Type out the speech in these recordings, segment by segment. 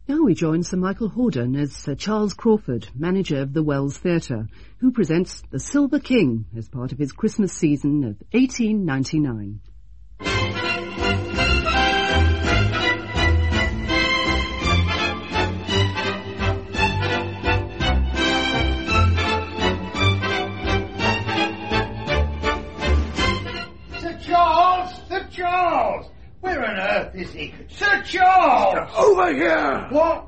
Now we join Sir Michael Hordern as Sir Charles Crawford, manager of the Wells Theatre, who presents The Silver King as part of his Christmas season of 1899. Sir Charles! Where on earth is he? Sir Charles! Over here! What?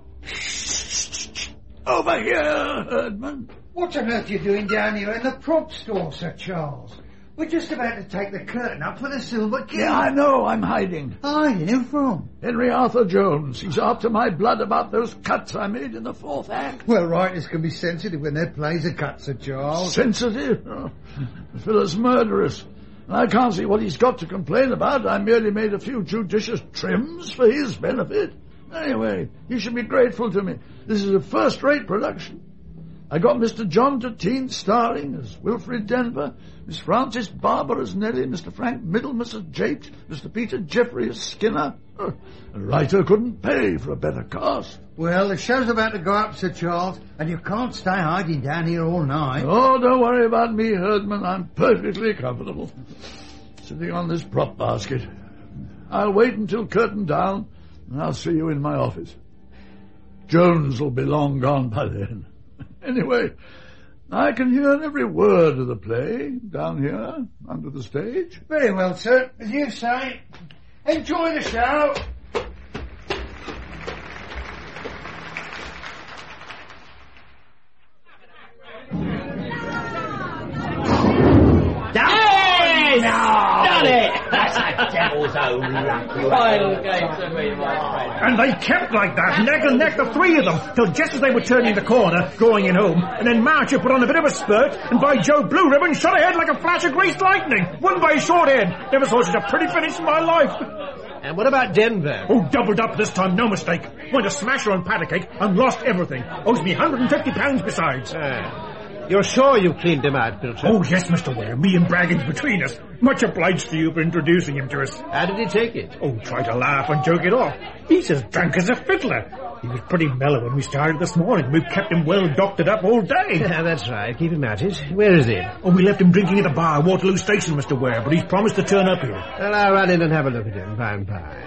Over here, Herdman. What on earth are you doing down here in the prop store, Sir Charles? We're just about to take the curtain up for the Silver King. Yeah, I know, I'm hiding. Hiding? Who from? Henry Arthur Jones. He's after my blood about those cuts I made in the fourth act. Well, writers can be sensitive when their plays are cut, Sir Charles. Sensitive? Oh, Phyllis murderous. I can't see what he's got to complain about. I merely made a few judicious trims for his benefit. Anyway, he should be grateful to me. This is a first-rate production. I got Mr. John Deteen starring as Wilfrid Denver, Miss Frances Barber as Nellie, Mr. Frank Middlemas as Japes, Mr. Peter Jeffrey as Skinner. A writer couldn't pay for a better cast. Well, the show's about to go up, Sir Charles, and you can't stay hiding down here all night. Oh, don't worry about me, Herdman. I'm perfectly comfortable. Sitting on this prop basket. I'll wait until curtain down, and I'll see you in my office. Jones will be long gone by then. Anyway, I can hear every word of the play down here under the stage. Very well, sir. As you say. Enjoy the show. Yes! Done it! That's a devil's own luck. Final game to me, my friend. And they kept like that, neck and neck, the three of them, till just as they were turning the corner, going in home, and then Marcher put on a bit of a spurt, and by Joe, Blue Ribbon shot ahead like a flash of greased lightning. Won by shorthand. Never saw such a pretty finish in my life. And what about Denver? Oh, doubled up this time, no mistake. Went a smasher on pat a cake and lost everything. Owes me £150 besides. You're sure you cleaned him out, Pilcher? Oh, yes, Mr. Ware. Me and Braggins between us. Much obliged to you for introducing him to us. How did he take it? Oh, try to laugh and joke it off. He's as drunk as a fiddler. He was pretty mellow when we started this morning. We've kept him well doctored up all day. Yeah, that's right. Keep him at it. Where is he? Oh, we left him drinking at a bar, Waterloo Station, Mr. Ware, but he's promised to turn up here. Well, I'll run in and have a look at him. Fine.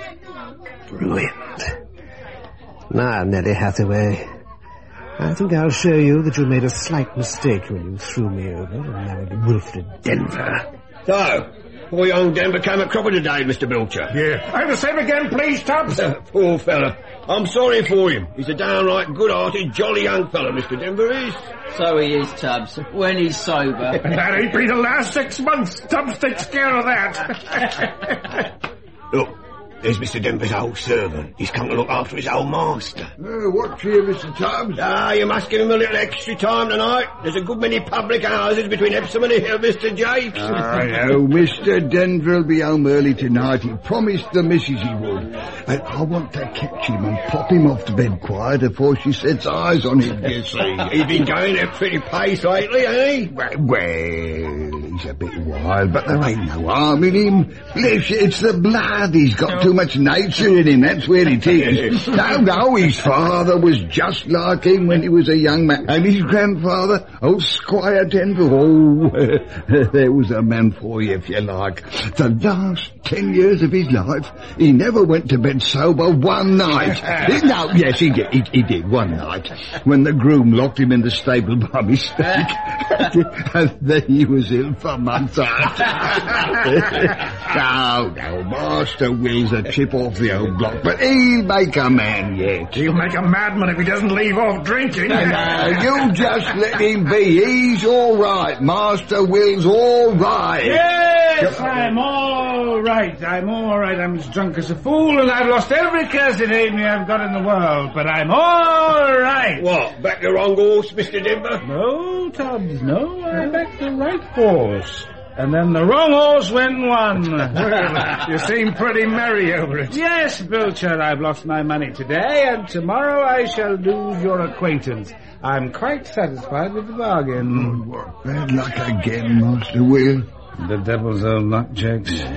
Ruined. Now, Nellie Hathaway, I think I'll show you that you made a slight mistake when you threw me over and married Wilfrid Denver. So, poor young Denver came at Cropper today, Mr. Bilcher. Yeah. And the same again, please, Tubbs. Poor fella. I'm sorry for him. He's a downright good-hearted, jolly young fella, Mr. Denver is. So he is, Tubbs, when he's sober. And that ain't been the last 6 months. Tubbs takes care of that. Look. There's Mr. Denver's old servant. He's come to look after his old master. What's here, Mr. Tubbs? You must give him a little extra time tonight. There's a good many public houses between Epsom and here, Mr. Jakes. I know. Mr. Denver will be home early tonight. He promised the missus he would. And I want to catch him and pop him off to bed quiet before she sets eyes on him, you see. He's been going at pretty pace lately, ain't he? Well, he's a bit wild, but there ain't no harm in him. Bless you, it's the blood. He's got too much nature in him, that's where it is. No, his father was just like him when he was a young man. And his grandfather, old Squire Denver, there was a man for you, if you like. The last 10 years of his life, he never went to bed sober one night. No, yes, he did one night, when the groom locked him in the stable by mistake. And then he was ill for months after. No, Master Will's a chip off the old block, but he'll make a man yet. He'll make a madman if he doesn't leave off drinking. No, you just let him be. He's all right. Master Will's all right. Yes, I'm all right. I'm as drunk as a fool, and I've lost every cursed evening I've got in the world, but I'm all right. What, back the wrong horse, Mr. Denver? No, Tubbs, no, I backed the right horse. And then the wrong horse went and won. Well, you seem pretty merry over it. Yes, Bilcher, I've lost my money today, and tomorrow I shall lose your acquaintance. I'm quite satisfied with the bargain. What bad luck again, Master Will. The devil's own luck, Jakes.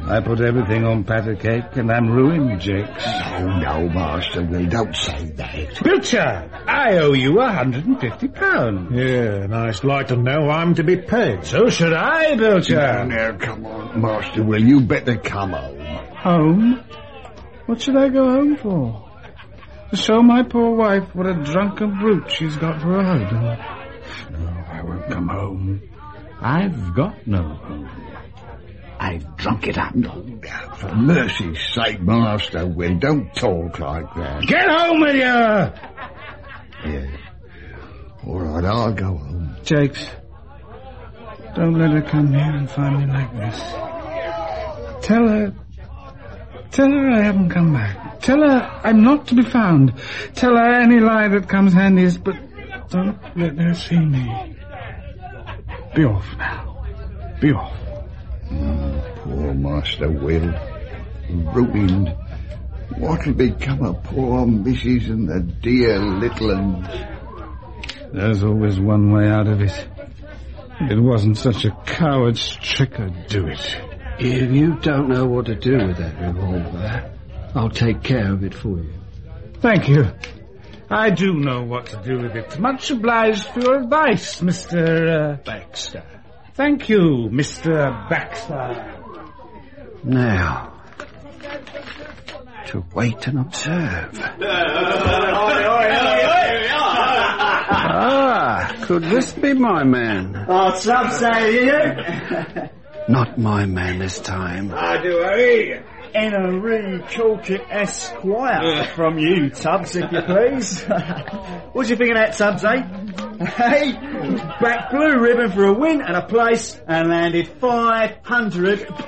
I put everything on pat a cake and I'm ruined, Jakes. No, Master Will, don't say that. Pilcher, I owe you £150. Yeah, and I'd like to know I'm to be paid. So should I, Pilcher. Now, come on, Master Will, you better come home. Home? What should I go home for? To show my poor wife what a drunken brute she's got for a husband. No, I won't come home. I've got no home. I've drunk it up. For mercy's sake, Master Will, don't talk like that. Get home with you! Yeah. All right, I'll go home. Jakes, don't let her come here and find me like this. Tell her I haven't come back. Tell her I'm not to be found. Tell her any lie that comes handiest, but don't let her see me. Be off now. Be off. Poor Master Will. Ruined. What'll become of poor Mrs. and the dear little uns? There's always one way out of it. If it wasn't such a coward's trick, I'd do it. If you don't know what to do with that revolver, I'll take care of it for you. Thank you. I do know what to do with it. Much obliged for your advice, Mr. Baxter. Thank you, Mr. Baxter. Now, to wait and observe. Could this be my man? Oh, some say you. Not my man this time. I do, eh? Henry Chalkett Esquire from you, Tubbs, if you please. What do you think of that, Tubbs, eh? Hey, back blue ribbon for a win and a place and landed £500.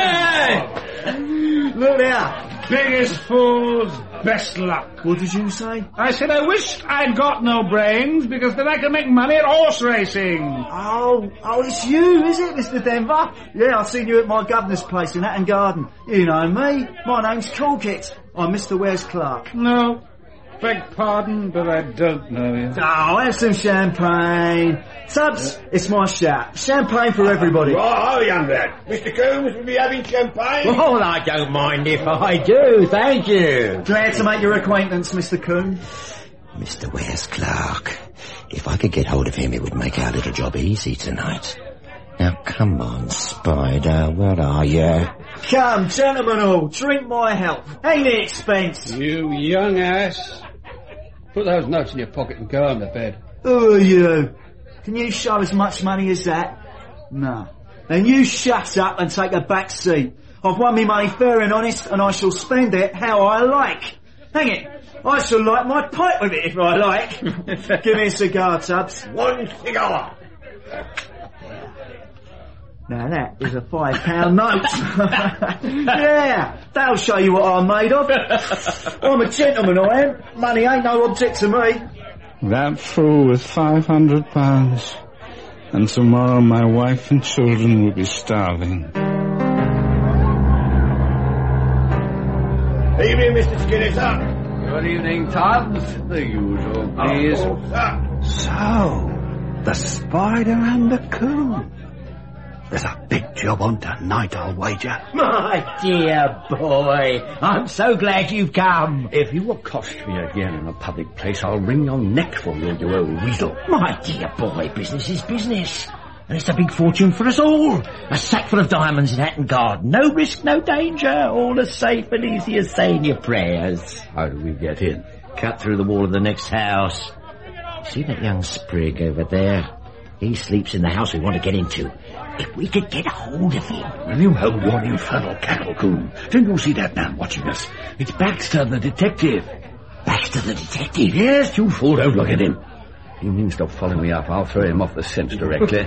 Hey! Look there. Biggest fools, best luck. What did you say? I said I wished I'd got no brains because then I could make money at horse racing. Oh, it's you, is it, Mr. Denver? Yeah, I've seen you at my governor's place in Hatton Garden. You know me. My name's Chalkett. I'm Mr. Wes Clark. No, beg pardon, but I don't know you. Oh, have some champagne. Tubbs, it's my shout. Champagne for everybody. Oh, young lad. Mr. Coombs will be having champagne. Well, I don't mind if I do, thank you. Glad to make your acquaintance, Mr. Coombs. Mr. Wes Clark, if I could get hold of him, it would make our little job easy tonight. Now, come on, Spider, where are you? Come, gentlemen all, drink my health. Ain't it expense? You young ass. Put those notes in your pocket and go on to bed. Who are you? Can you show as much money as that? No. Then you shut up and take a back seat. I've won me money fair and honest, and I shall spend it how I like. Hang it, I shall light my pipe with it if I like. Give me a cigar, Tubbs. One cigar. Now that is a £5 note. Yeah, that'll show you what I'm made of. I'm a gentleman, I am. Money ain't no object to me. That fool with £500. And tomorrow my wife and children will be starving. Evening, Mr. Skinner. Good evening, Tubbs. The usual, please. So, the Spider and the Coon. There's a big job on tonight, I'll wager. My dear boy, I'm so glad you've come. If you accost me again in a public place, I'll wring your neck for you, you old weasel. My dear boy, business is business. And it's a big fortune for us all. A sack full of diamonds in Hatton Garden. No risk, no danger. All as safe and easy as saying your prayers. How do we get in? Cut through the wall of the next house. See that young sprig over there? He sleeps in the house we want to get into. If we could get a hold of him. Will you hold your infernal cattle, Coon? Don't you see that man watching us? It's Baxter, the detective. Baxter, the detective? Yes, you fool, don't look at him. You mean stop following me up, I'll throw him off the scent directly.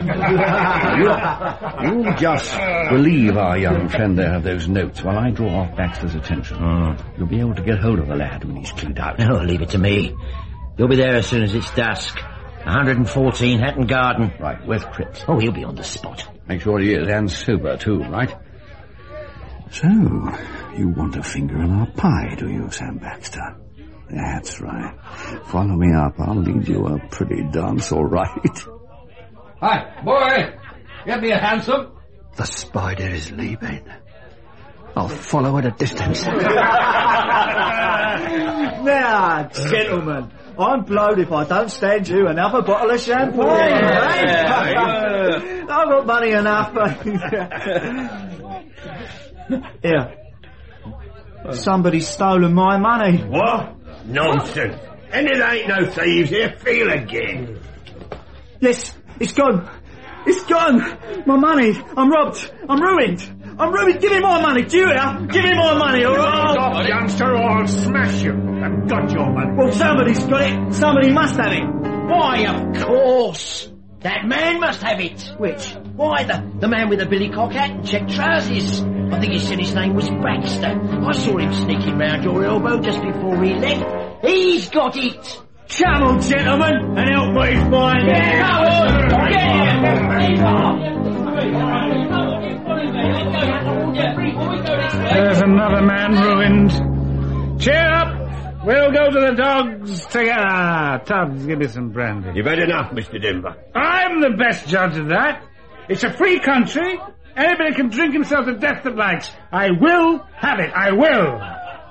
You'll just relieve our young friend there of those notes while I draw off Baxter's attention. You'll be able to get hold of the lad when he's cleaned out. Oh, leave it to me. You'll be there as soon as it's dusk. 114 Hatton Garden. Right, where's Cripps? Oh, he'll be on the spot. Make sure he is, and sober too, right? So, you want a finger in our pie, do you, Sam Baxter? That's right. Follow me up, I'll lead you a pretty dance, all right. Hi, boy! Get me a hansom. The Spider is leaving. I'll follow at a distance. Now, gentlemen, I'm blowed if I don't stand you another bottle of champagne. I've got money enough. Here. Somebody's stolen my money. What? Nonsense. And it ain't no thieves here. Feel again. Yes, it's gone. It's gone. My money. I'm robbed. I'm ruined. I'm ruined. Give me more money. Do you hear? Give me more money, all right? Stop, youngster, or I'll smash you. I've got your money. Well, somebody's got it. Somebody must have it. Why, of course. That man must have it. Which? Why, the man with the billycock hat and checked trousers. I think he said his name was Baxter. I saw him sneaking round your elbow just before he left. He's got it. Come on, gentlemen, and help me find it. There's another man ruined. Cheer up! We'll go to the dogs together. Tubbs, give me some brandy. You've had enough, Mr. Denver. I'm the best judge of that. It's a free country. Anybody can drink himself to death that likes. I will have it. I will.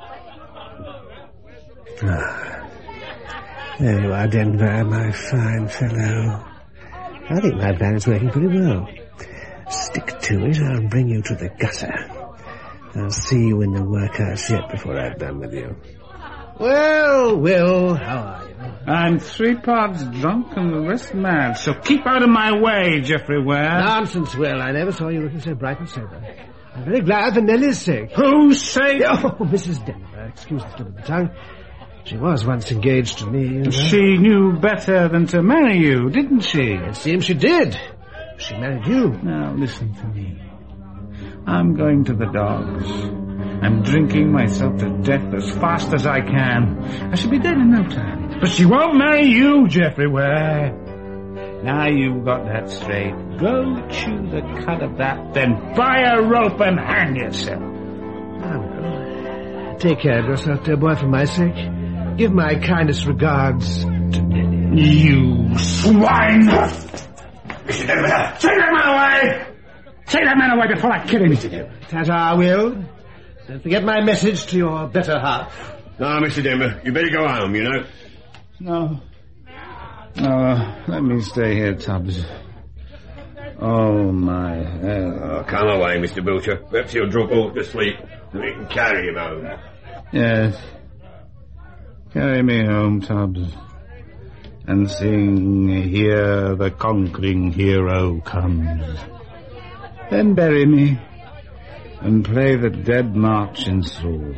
There you are, Denver, my fine fellow. I think my plan is working pretty well. Stick to it, I'll bring you to the gutter. I'll see you in the workhouse yet before I've done with you. Well, Will, how are you? I'm 3 parts drunk and the rest mad, so keep out of my way, Geoffrey Ware. Nonsense, Will. I never saw you looking so bright and sober. I'm very glad for Nellie's sake. Whose sake? Oh, Mrs. Denver. Excuse the slip of the tongue. She was once engaged to me. You know. She knew better than to marry you, didn't she? It seems she did. She married you. Now, listen to me. I'm going to the dogs. I'm drinking myself to death as fast as I can. I shall be dead in no time. But she won't marry you, Geoffrey Ware. Now you've got that straight. Go chew the cud of that, then buy a rope and hang yourself. Ah, well. Take care of yourself, dear boy, for my sake. Give my kindest regards to Nellie. You swine! Take that man away! Take that man away before I kill him. Ta-ta, Will. Don't forget my message to your better half. No, Mr. Denver, you better go home, you know. No. No, let me stay here, Tubbs. Oh, my head. Oh, come away, Mr. Butcher. Perhaps he'll drop off to sleep and we can carry him home. Yes. Carry me home, Tubbs. And sing, Here the Conquering Hero Comes. Then bury me and play the Dead March in Saul.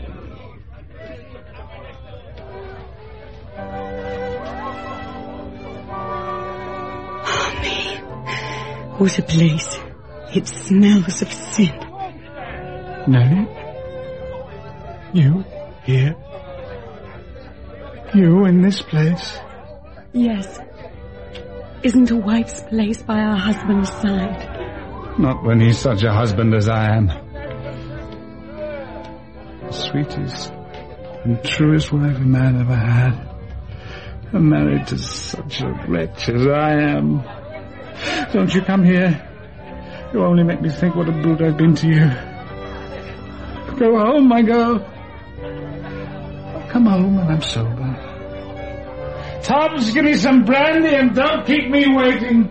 What a place. It smells of sin. Nellie? You here? You in this place? Yes. Isn't a wife's place by her husband's side? Not when he's such a husband as I am. The sweetest and truest wife a man ever had. I'm married to such a wretch as I am. Don't you come here. You only make me think what a brute I've been to you. Go home, my girl. I'll come home when I'm sober. Tubbs, give me some brandy and don't keep me waiting.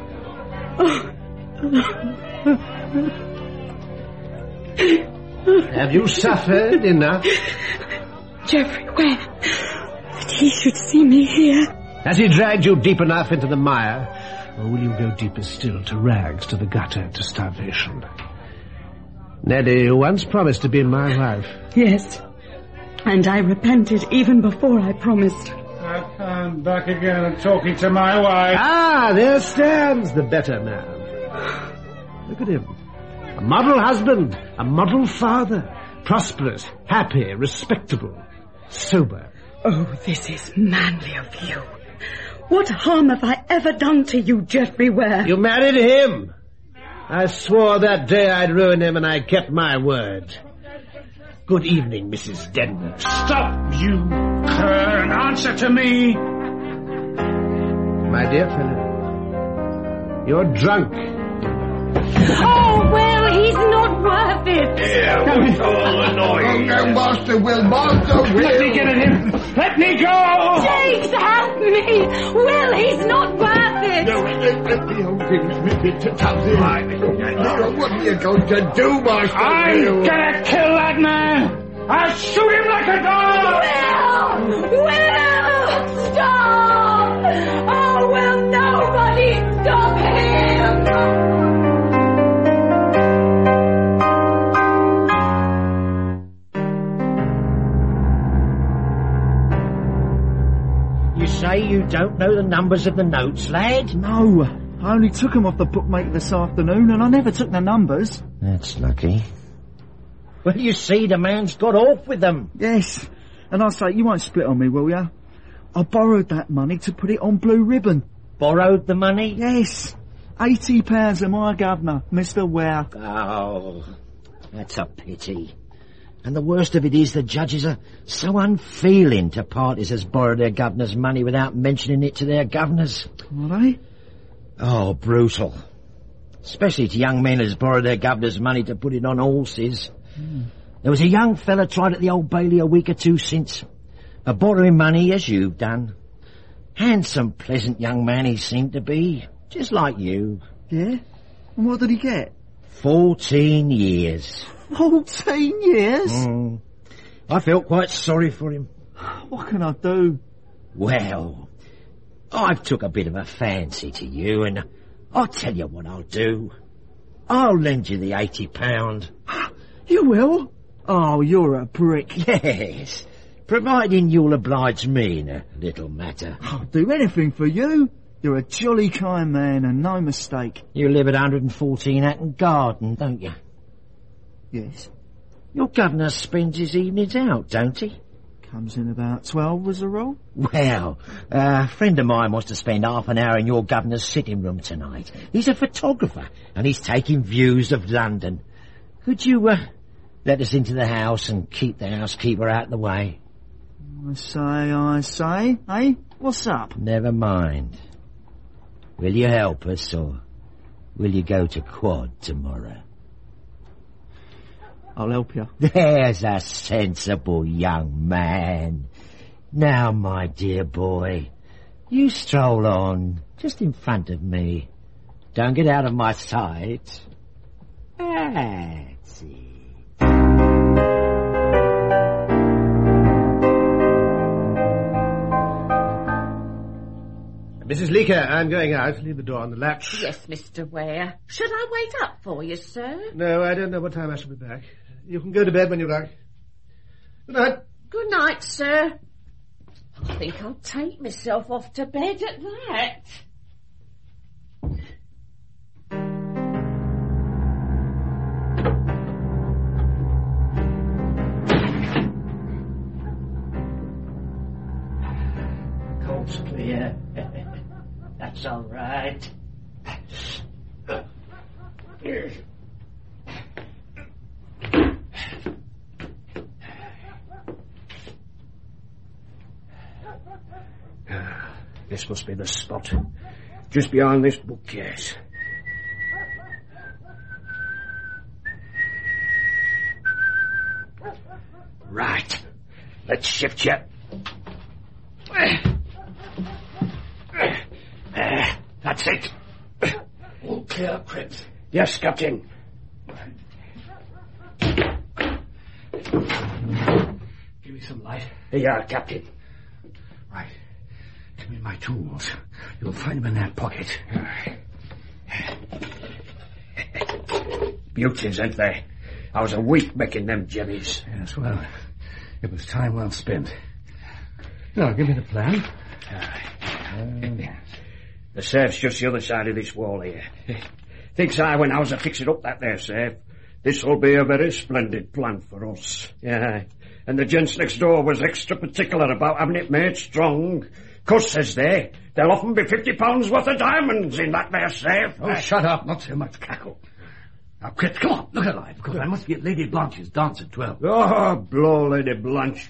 Have you suffered enough? Geoffrey, where? That he should see me here. Has he dragged you deep enough into the mire? Or will you go deeper still to rags, to the gutter, to starvation? Neddy, you once promised to be my wife. Yes. And I repented even before I promised. I'm back again and talking to my wife. Ah, there stands the better man. Look at him. A model husband, a model father. Prosperous, happy, respectable, sober. Oh, this is manly of you. What harm have I ever done to you, Geoffrey Ware? You married him. I swore that day I'd ruin him, and I kept my word. Good evening, Mrs. Denver. Stop, you cur, and answer to me. My dear fellow, you're drunk. Oh, well, he's not worth worth it. Yeah, what's all the noise? Oh, no, Master Will, Master Will. Let me get at him. Let me go. Jakes, help me. Will, he's not worth it. No, let me hold him, Tubbsy. What are you going to do, Master Will? I'm gonna kill that man. I'll shoot him like a dog. Will, stop. Oh, will nobody stop him? You say you don't know the numbers of the notes, lad? No, I only took them off the bookmaker this afternoon and I never took the numbers. That's lucky. Well, you see, the man's got off with them. Yes, and I say, you won't split on me, will ya? I borrowed that money to put it on Blue Ribbon. Borrowed the money? Yes, £80 of my governor, Mr. Ware. Oh, that's a pity. And the worst of it is the judges are so unfeeling to parties as borrow their governor's money without mentioning it to their governors. Are they? Oh, brutal. Especially to young men as borrow their governor's money to put it on horses. There was a young fella tried at the Old Bailey a week or two since. Borrowing money as you've done. Handsome, pleasant young man he seemed to be. Just like you. Yeah? And what did he get? 14 years. 14 years? I felt quite sorry for him. What can I do? Well, I've took a bit of a fancy to you, and I'll tell you what I'll do. I'll lend you the £80. You will? Oh, you're a brick. Yes, providing you'll oblige me in a little matter. I'll do anything for you. You're a jolly kind man, and no mistake. You live at 114 Hatton Garden, don't you? Yes. Your governor spends his evenings out, don't he? Comes in about 12 as a rule. Well, a friend of mine wants to spend half an hour in your governor's sitting room tonight. He's a photographer, and he's taking views of London. Could you, let us into the house and keep the housekeeper out of the way? I say. Eh? What's up? Never mind. Will you help us, or will you go to quad tomorrow? I'll help you. There's a sensible young man. Now, my dear boy, you stroll on, just in front of me. Don't get out of my sight. That's it. Mrs. Leaker, I'm going out. Leave the door on the latch. Yes, Mr. Ware. Should I wait up for you, sir? No, I don't know what time I shall be back. You can go to bed when you like. Good night. Good night, sir. I think I'll take myself off to bed at that. Coast's clear. That's all right. This must be the spot. Just behind this bookcase. Right. Let's shift you. That's it. All clear, Cripps. Yes, Captain. Give me some light. Here you are, Captain. Right. Give me my tools. You'll find them in that pocket. Beauties, ain't they? I was a week making them jimmies. Yes, well, it was time well spent. Now, give me the plan. The safe's just the other side of this wall here. Thinks I, when I was a-fixing up that there safe, this'll be a very splendid plan for us. Yeah. And the gents next door was extra particular about having it made strong. 'Cause, says they, there'll often be £50 worth of diamonds in that there safe. Oh, shut up. Not so much cackle. Now, Cripps, come on, look alive, because I must be at Lady Blanche's dance at 12. Oh, blow Lady Blanche.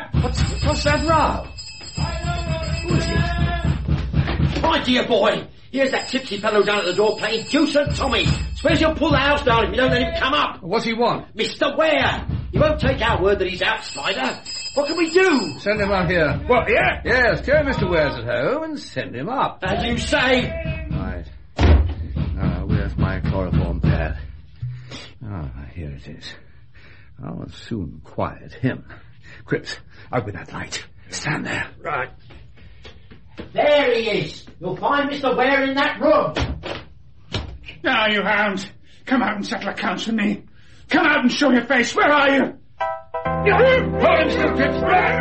What's that row? My dear boy, Here's that tipsy fellow down at the door playing Deuce and Tommy. Suppose you'll pull the house down if you don't let him come up. What's he want? Mr. Ware! He won't take our word that he's out, Spider. What can we do? Send him up here. What, yeah? Yes, tell Mr. Ware's at home and send him up. As you say. Right. Now, where's my chloroform pad? Ah, here it is. I'll soon quiet him. Cripps, out with that light. Stand there. Right. There he is. You'll find Mr. Ware in that room. Now, you hounds. Come out and settle accounts with me. Come out and show your face. Where are you? Hold him still, Cripps.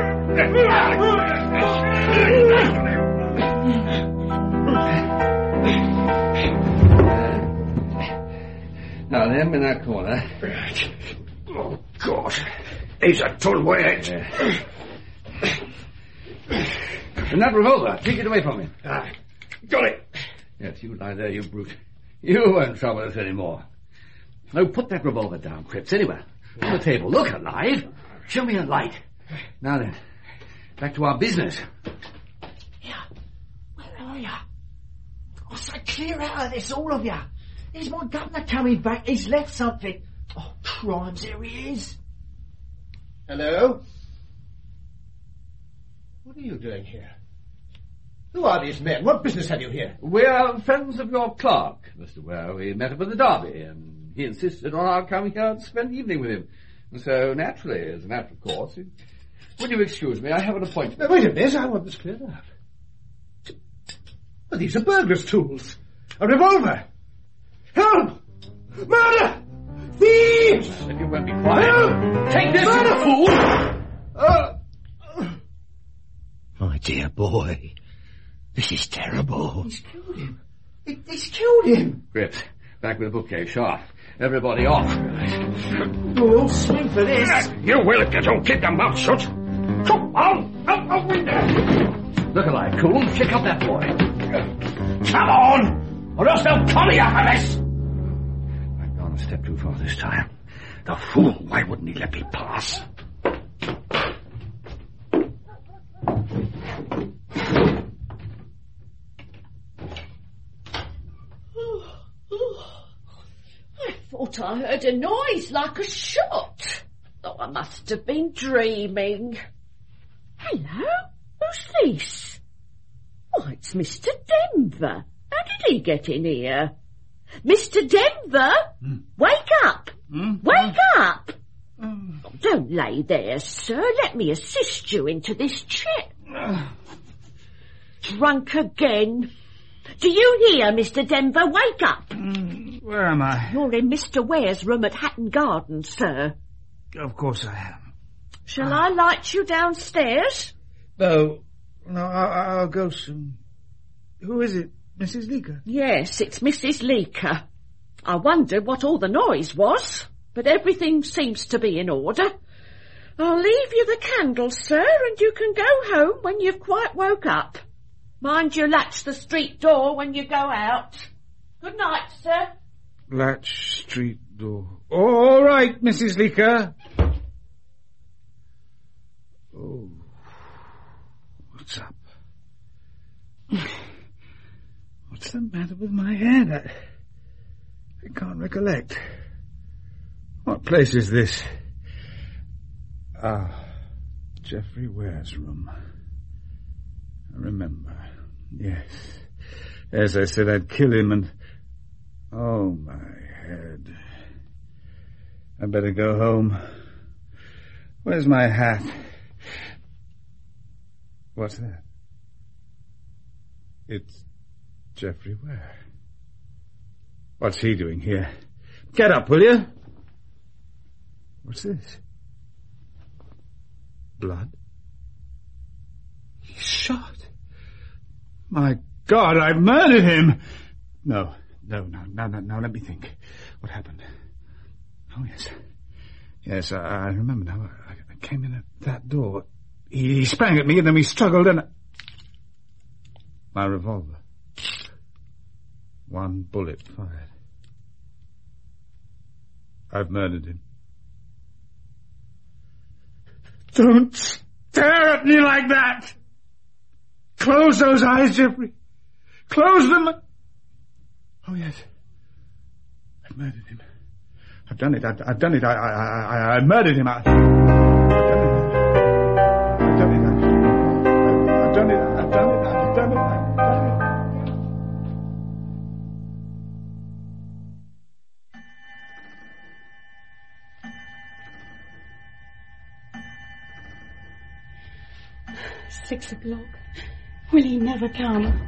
Now, them in that corner. Right. Oh, God. He's a ton weight. And that revolver, take it away from me. Got it. Yes, you lie there, you brute. You won't trouble us any more. Now, put that revolver down, Cripps, anywhere. On the table. Look alive. Show me a light. Now then, back to our business. Yeah. Where are you? I say, clear out of this, all of you. Here's my governor coming back. He's left something. Oh, crimes, there he is. Hello? What are you doing here? Who are these men? What business have you here? We are friends of your clerk, Mr. Ware. We met up at the Derby, and he insisted on our coming here to spend the evening with him. And so, naturally, as a matter of course, would you excuse me? I have an appointment. Now, wait a minute, I want this cleared up. Well, these are burglars' tools. A revolver. Help! Murder! Thieves! If you won't be quiet. Help! Take this, Murder! you fool! My dear boy, this is terrible. He's killed him. He's killed him. Cripps, back with the bookcase, sharp. Everybody off. We'll all swing for this. You will if you don't keep your mouth shut. Come on, out the window. Look alive, Cool. Check up that boy. Come on, or else they'll collar you for this. I've gone a step too far this time. The fool, why wouldn't he let me pass? I thought I heard a noise like a shot. Oh, I must have been dreaming. Hello? Who's this? Why, it's Mr. Denver. How did he get in here? Mr. Denver? Wake up! Wake up! Oh, don't lay there, sir. Let me assist you into this chair. Drunk again. Do you hear, Mr. Denver? Wake up! Where am I? You're in Mr. Ware's room at Hatton Garden, sir. Of course I am. Shall I light you downstairs? No, I'll go soon. Who is it? Mrs. Leaker? Yes, it's Mrs. Leaker. I wondered what all the noise was, but everything seems to be in order. I'll leave you the candles, sir, and you can go home when you've quite woke up. Mind you latch the street door when you go out. Good night, sir. Latch street door. All right, Mrs. Leaker. Oh. What's up? What's the matter with my head? I can't recollect. What place is this? Ah, Geoffrey Ware's room. I remember. Yes. As I said, I'd kill him and... Oh, my head. I better go home. Where's my hat? What's that? It's Geoffrey Ware. What's he doing here? Get up, will you? What's this? Blood? He's shot. My God, I've murdered him! No, let me think. What happened? Oh, yes. Yes, I remember now. I came in at that door. He sprang at me and then we struggled and... My revolver. One bullet fired. I've murdered him. Don't stare at me like that! Close those eyes, Geoffrey. Close them Oh, yes. I've murdered him. I've done it. I've done it. I murdered him. I've done it. 6 o'clock. Will he never come?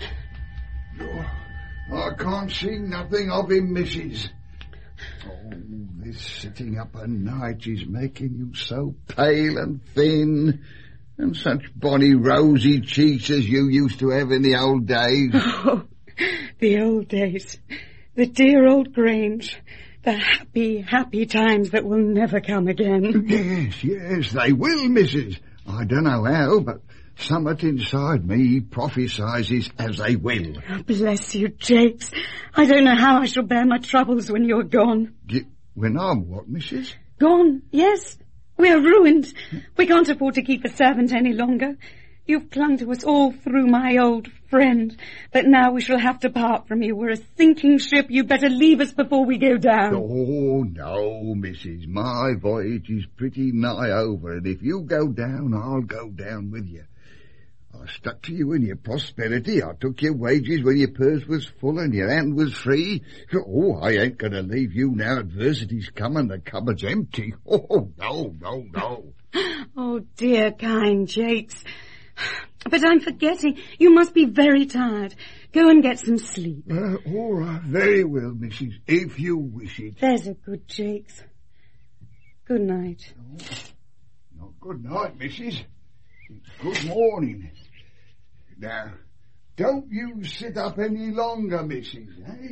I can't see nothing of him, missus. Oh, this sitting up at night is making you so pale and thin, and such bonny rosy cheeks as you used to have in the old days. Oh, the old days. The dear old Grange. The happy, happy times that will never come again. Yes, they will, missus. I don't know how, but somewhat inside me prophesies as they will. Oh, bless you, Jakes. I don't know how I shall bear my troubles when you're gone. When I'm what, missus? Gone, yes. We're ruined. We can't afford to keep a servant any longer. You've clung to us all through, my old friend. But now we shall have to part from you. We're a sinking ship. You'd better leave us before we go down. Oh, no, missus. My voyage is pretty nigh over, and if you go down, I'll go down with you. I stuck to you in your prosperity. I took your wages when your purse was full and your hand was free. Oh, I ain't going to leave you now adversity's come and the cupboard's empty. Oh, no. Oh, dear, kind Jakes. But I'm forgetting. You must be very tired. Go and get some sleep. All right, very well, missus, if you wish it. There's a good Jakes. Good night. Not good night, missus. It's good morning. Now, don't you sit up any longer, missus, eh?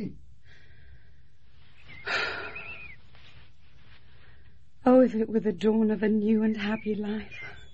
Oh, if it were the dawn of a new and happy life.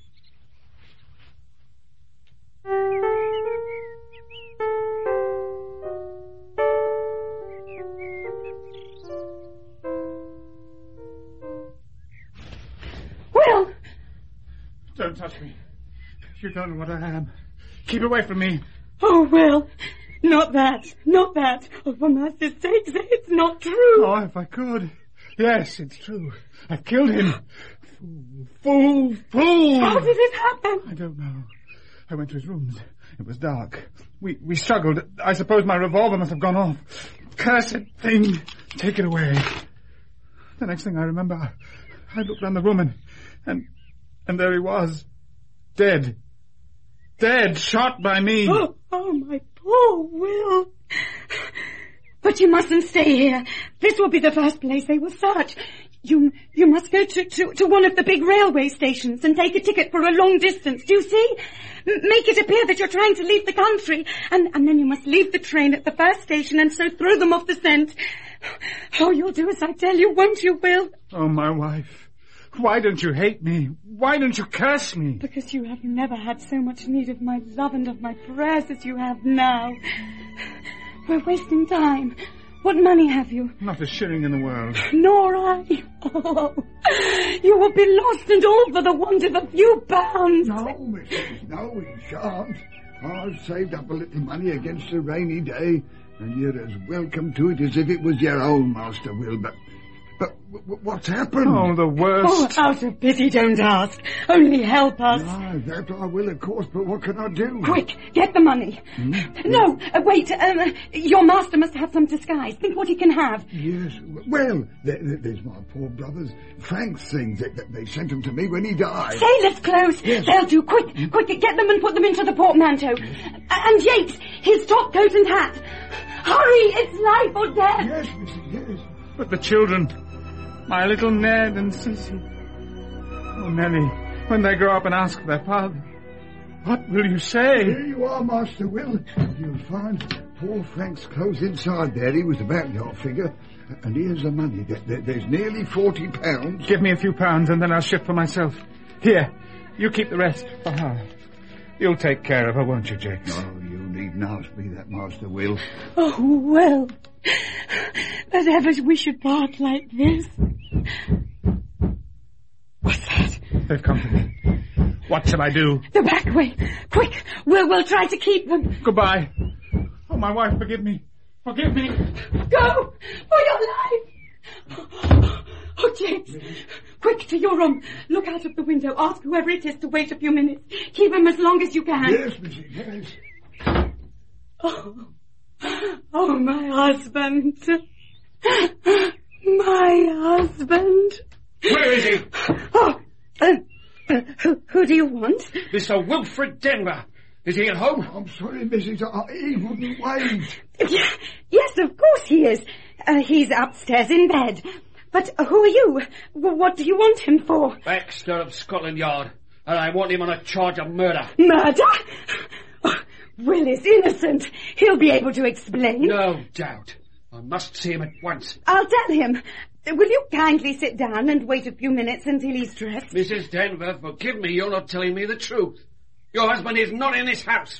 Will! Don't touch me. You don't know what I am. Keep away from me. Oh, Will. Not that. Oh, for mercy's sake, it's not true. Oh, if I could. Yes, it's true. I've killed him. Fool. How did it happen? I don't know. I went to his rooms. It was dark. We struggled. I suppose my revolver must have gone off. Cursed thing. Take it away. The next thing I remember, I looked round the room and there he was. Dead, shot by me. Oh, my poor Will. But you mustn't stay here. This will be the first place they will search. You must go to one of the big railway stations and take a ticket for a long distance. Do you see? Make it appear that you're trying to leave the country. And then you must leave the train at the first station and so throw them off the scent. Oh, you'll do as I tell you, won't you, Will? Oh, my wife. Why don't you hate me? Why don't you curse me? Because you have never had so much need of my love and of my prayers as you have now. We're wasting time. What money have you? Not a shilling in the world. Nor I. Oh, you will be lost and all for the want of a few pounds. No, missus, no, we shan't. I've saved up a little money against a rainy day, and you're as welcome to it as if it was your own, Master Will, But what's happened? Oh, the worst. Oh, out of pity, don't ask. Only help us. No, that I will, of course, but what can I do? Quick, get the money. No, wait, your master must have some disguise. Think what he can have. Yes, well, there's my poor brother's Frank's things. They sent them to me when he died. Sailor's clothes. Yes. They'll do. Quick, get them and put them into the portmanteau. Yes. And Jakes, his top coat and hat. Hurry, it's life or death. Yes, missus, yes. But the children... My little Ned and Cissy. Oh, Nellie, when they grow up and ask for their father, what will you say? Here you are, Master Will. You'll find poor Frank's clothes inside there. He was about your figure. And here's the money. There's nearly £40. Give me a few pounds and then I'll shift for myself. Here, you keep the rest for her. You'll take care of her, won't you, Jakes? Oh, you needn't ask me that, Master Will. Oh, well... That ever we should part like this. What's that? They've come to me. What shall I do? The back way. Quick, we'll try to keep them. Goodbye. Oh, my wife, forgive me. Forgive me. Go! For your life! Oh, James. Quick, to your room. Look out of the window. Ask whoever it is to wait a few minutes. Keep him as long as you can. Yes, Missy, yes. Oh, my husband. My husband. Where is he? Oh, who do you want? Mr. Wilfred Denver. Is he at home? I'm sorry, Mrs. He wouldn't wait. Yes, of course he is. He's upstairs in bed. But who are you? What do you want him for? Baxter of Scotland Yard. And I want him on a charge of murder. Murder? Oh, Will is innocent. He'll be able to explain. No doubt. I must see him at once. I'll tell him. Will you kindly sit down and wait a few minutes until he's dressed? Mrs. Denver, forgive me, you're not telling me the truth. Your husband is not in this house.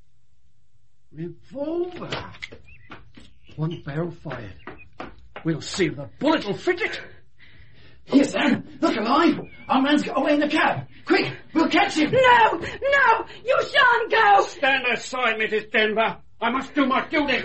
Revolver. One barrel fired. We'll see if the bullet will fit it. Yes, sir. Look alive. Our man's got away in the cab. Quick, we'll catch him. No, you shan't go. Stand aside, Mrs. Denver. I must do my duty.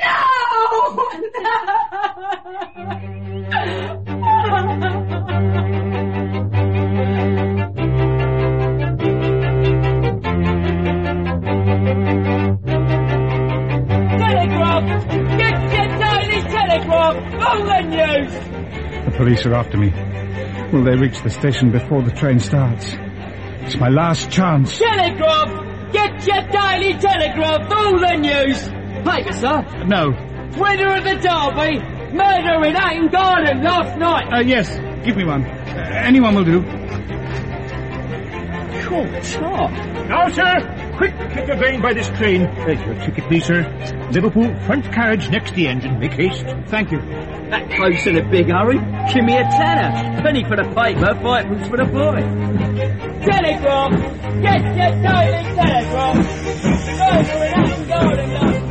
Telegraph! Get your daily telegraph! On the news! The police are after me. Will they reach the station before the train starts? It's my last chance. Telegraph! Get your daily telegraph! All the news! Paper, sir? No. Winner of the Derby! Murder in Hatton Garden last night! Yes, give me one. Anyone will do. Cool chart. Now, sir! Quick, get your vein by this train. There's your ticket, please, sir. Liverpool, front carriage next the engine. Make haste. Thank you. That close in a big hurry. Give me a tenner. Penny for the paper, 5 for the boy. Telegraph! Get your daily telegraph! Murder in Hatton Garden last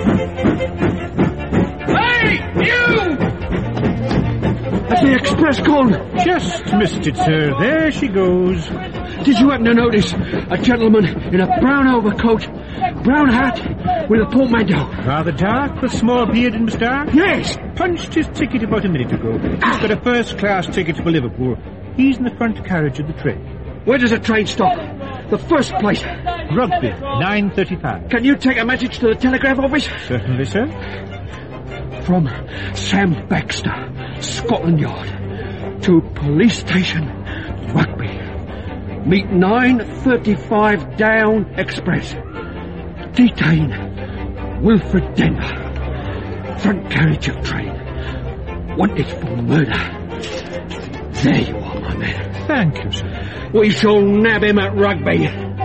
night. Hey, you! Has the express gone? Just missed it, sir. There she goes. Did you happen to notice a gentleman in a brown overcoat, brown hat, with a portmanteau? Rather dark, with small beard and moustache? Yes! Punched his ticket about a minute ago. He's got a first-class ticket for Liverpool. He's in the front carriage of the train. Where does the train stop? The first place. Rugby, 9:35. Can you take a message to the telegraph office? Certainly, sir. From Sam Baxter, Scotland Yard, to police station, Rugby. Meet 9:35 down express. Detain Wilfred Denver. Front carriage of train. Wanted for murder. There you are, my man. Thank you, sir. We shall nab him at Rugby.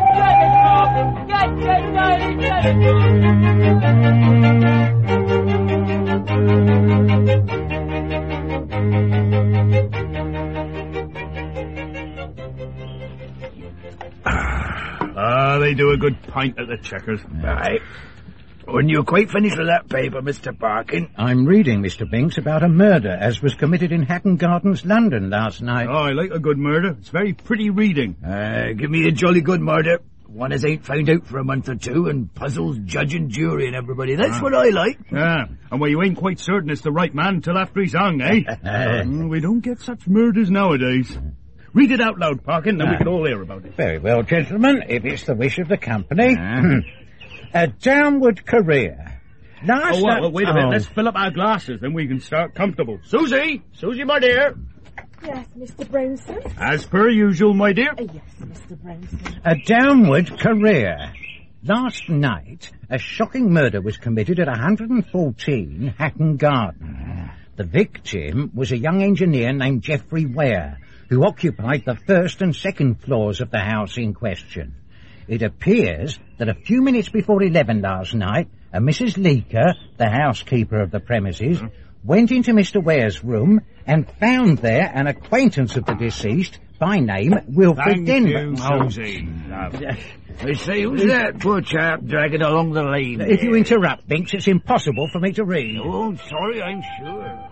They do a good pint at the Checkers. Right. When you're quite finished with that paper, Mr. Parkin. I'm reading, Mr. Binks, about a murder as was committed in Hatton Gardens, London, last night. Oh, I like a good murder. It's very pretty reading. Give me a jolly good murder. One as ain't found out for a month or two and puzzles judge and jury and everybody. That's what I like. Yeah, and where you ain't quite certain it's the right man till after he's hung, eh? We don't get such murders nowadays. Read it out loud, Parkin, then we can all hear about it. Very well, gentlemen, if it's the wish of the company. A downward career. Well, wait a minute. Let's fill up our glasses, then we can start comfortable. Susie, my dear. Yes, Mr. Branston. As per usual, my dear. Yes, Mr. Branston. A downward career. Last night, a shocking murder was committed at 114 Hatton Garden. The victim was a young engineer named Geoffrey Ware, who occupied the first and second floors of the house in question. It appears that a few minutes before 11 last night, a Mrs. Leaker, the housekeeper of the premises, went into Mr. Ware's room and found there an acquaintance of the deceased by name Wilfred Denver. Susie. They say, who's that poor chap dragging along the lane? If you interrupt, Binks, it's impossible for me to read. Oh, sorry, I'm sure.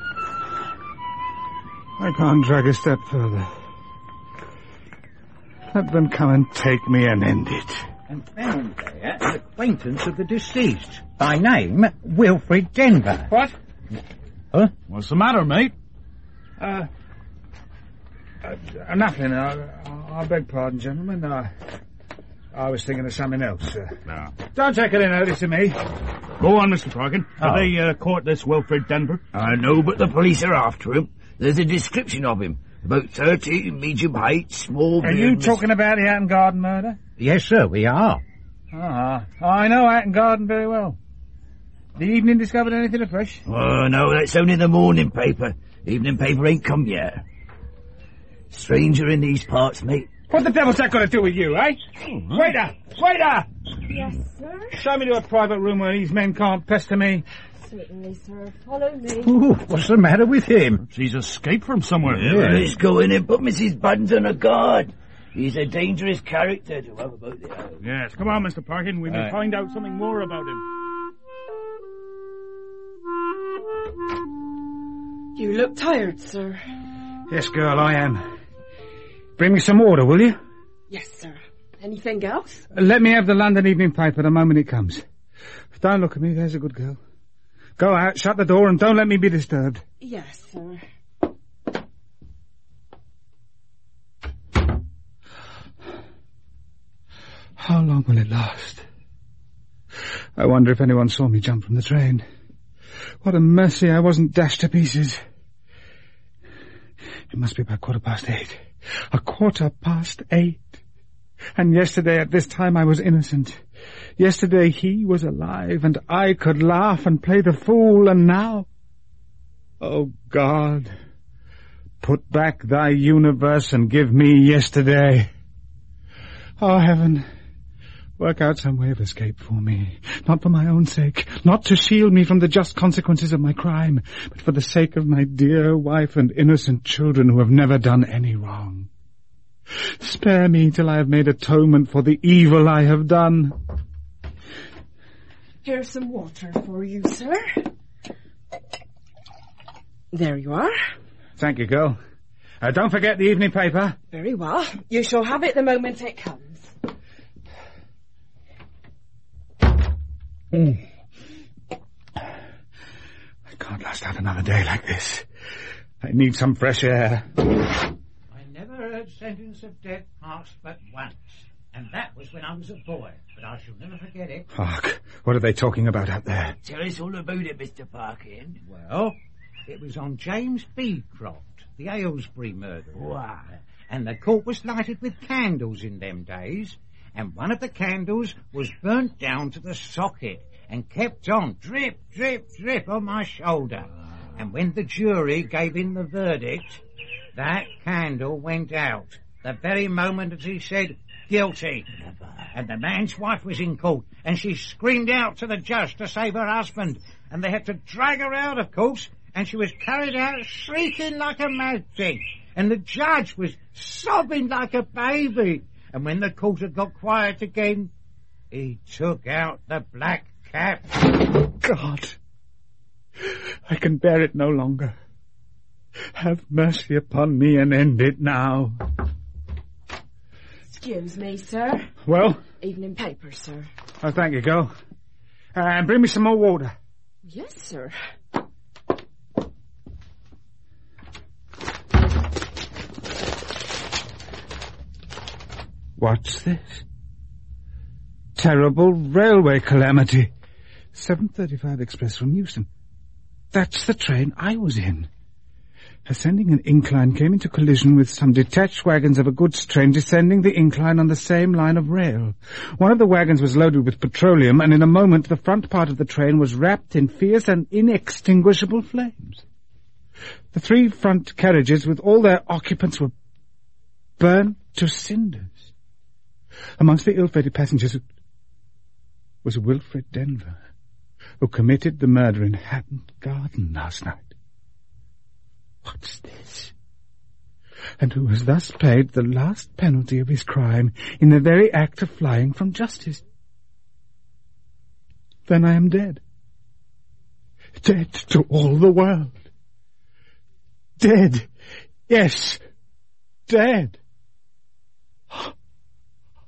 I can't drag a step further. Let them come and take me and end it. And found there an acquaintance of the deceased, by name Wilfred Denver. What? Huh? What's the matter, mate? Nothing. I beg pardon, gentlemen. I was thinking of something else. No. Don't take any notice of me. Go on, Mr. Parkin. Have they caught this Wilfred Denver? I know, but the police are after him. There's a description of him. About 30, medium height, small beard. Are you talking about the Hatton Garden murder? Yes, sir, we are. I know Hatton Garden very well. The Evening discovered anything afresh? Oh, no, that's only the morning paper. Evening paper ain't come yet. Stranger in these parts, mate. What the devil's that got to do with you, eh? Waiter! Waiter! Yes, sir? Show me to a private room where these men can't pester me. Certainly, sir. Follow me. Ooh, what's the matter with him? He's escaped from somewhere. Yeah, let's go in and put Mrs. Buttons on a guard. He's a dangerous character to have about the house. Yes, come on, Mr. Parkin. We may find out something more about him. You look tired, sir. Yes, girl, I am. Bring me some water, will you? Yes, sir. Anything else? Let me have the London Evening paper the moment it comes. Don't look at me, there's a good girl. Go out, shut the door, and don't let me be disturbed. Yes, sir. How long will it last? I wonder if anyone saw me jump from the train. What a mercy I wasn't dashed to pieces. It must be about 8:15. 8:15. And yesterday at this time I was innocent. Yesterday he was alive and I could laugh and play the fool, and now... Oh, God, put back thy universe and give me yesterday. Oh, heaven, work out some way of escape for me. Not for my own sake, not to shield me from the just consequences of my crime, but for the sake of my dear wife and innocent children who have never done any wrong. Spare me till I have made atonement for the evil I have done. Here's some water for you, sir. There you are. Thank you, girl. Don't forget the evening paper. Very well. You shall have it the moment it comes. I can't last out another day like this. I need some fresh air. I never heard sentence of death passed but once, and that was when I was a boy, but I shall never forget it. Hark, what are they talking about out there? Tell us all about it, Mr. Parkin. Well, it was on James Beecroft, the Aylesbury murder. Wow. And the court was lighted with candles in them days, and one of the candles was burnt down to the socket and kept on drip, drip, drip on my shoulder. And when the jury gave in the verdict, that candle went out the very moment that he said, guilty. And the man's wife was in court, and she screamed out to the judge to save her husband, and they had to drag her out, of course, and she was carried out shrieking like a mad thing, and the judge was sobbing like a baby. And when the court had got quiet again, he took out the black cap. God, I can bear it no longer. Have mercy upon me and end it now. Excuse me, sir. Well? Evening paper, sir. Oh, thank you, girl. And bring me some more water. Yes, sir. What's this? Terrible railway calamity. 7:35 express from Euston. That's the train I was in. Ascending an incline came into collision with some detached wagons of a goods train descending the incline on the same line of rail. One of the wagons was loaded with petroleum, and in a moment the front part of the train was wrapped in fierce and inextinguishable flames. The 3 front carriages with all their occupants were burnt to cinders. Amongst the ill-fated passengers was Wilfred Denver, who committed the murder in Hatton Garden last night. What's this? And who has thus paid the last penalty of his crime in the very act of flying from justice. Then I am dead. Dead to all the world. Dead. Yes, dead.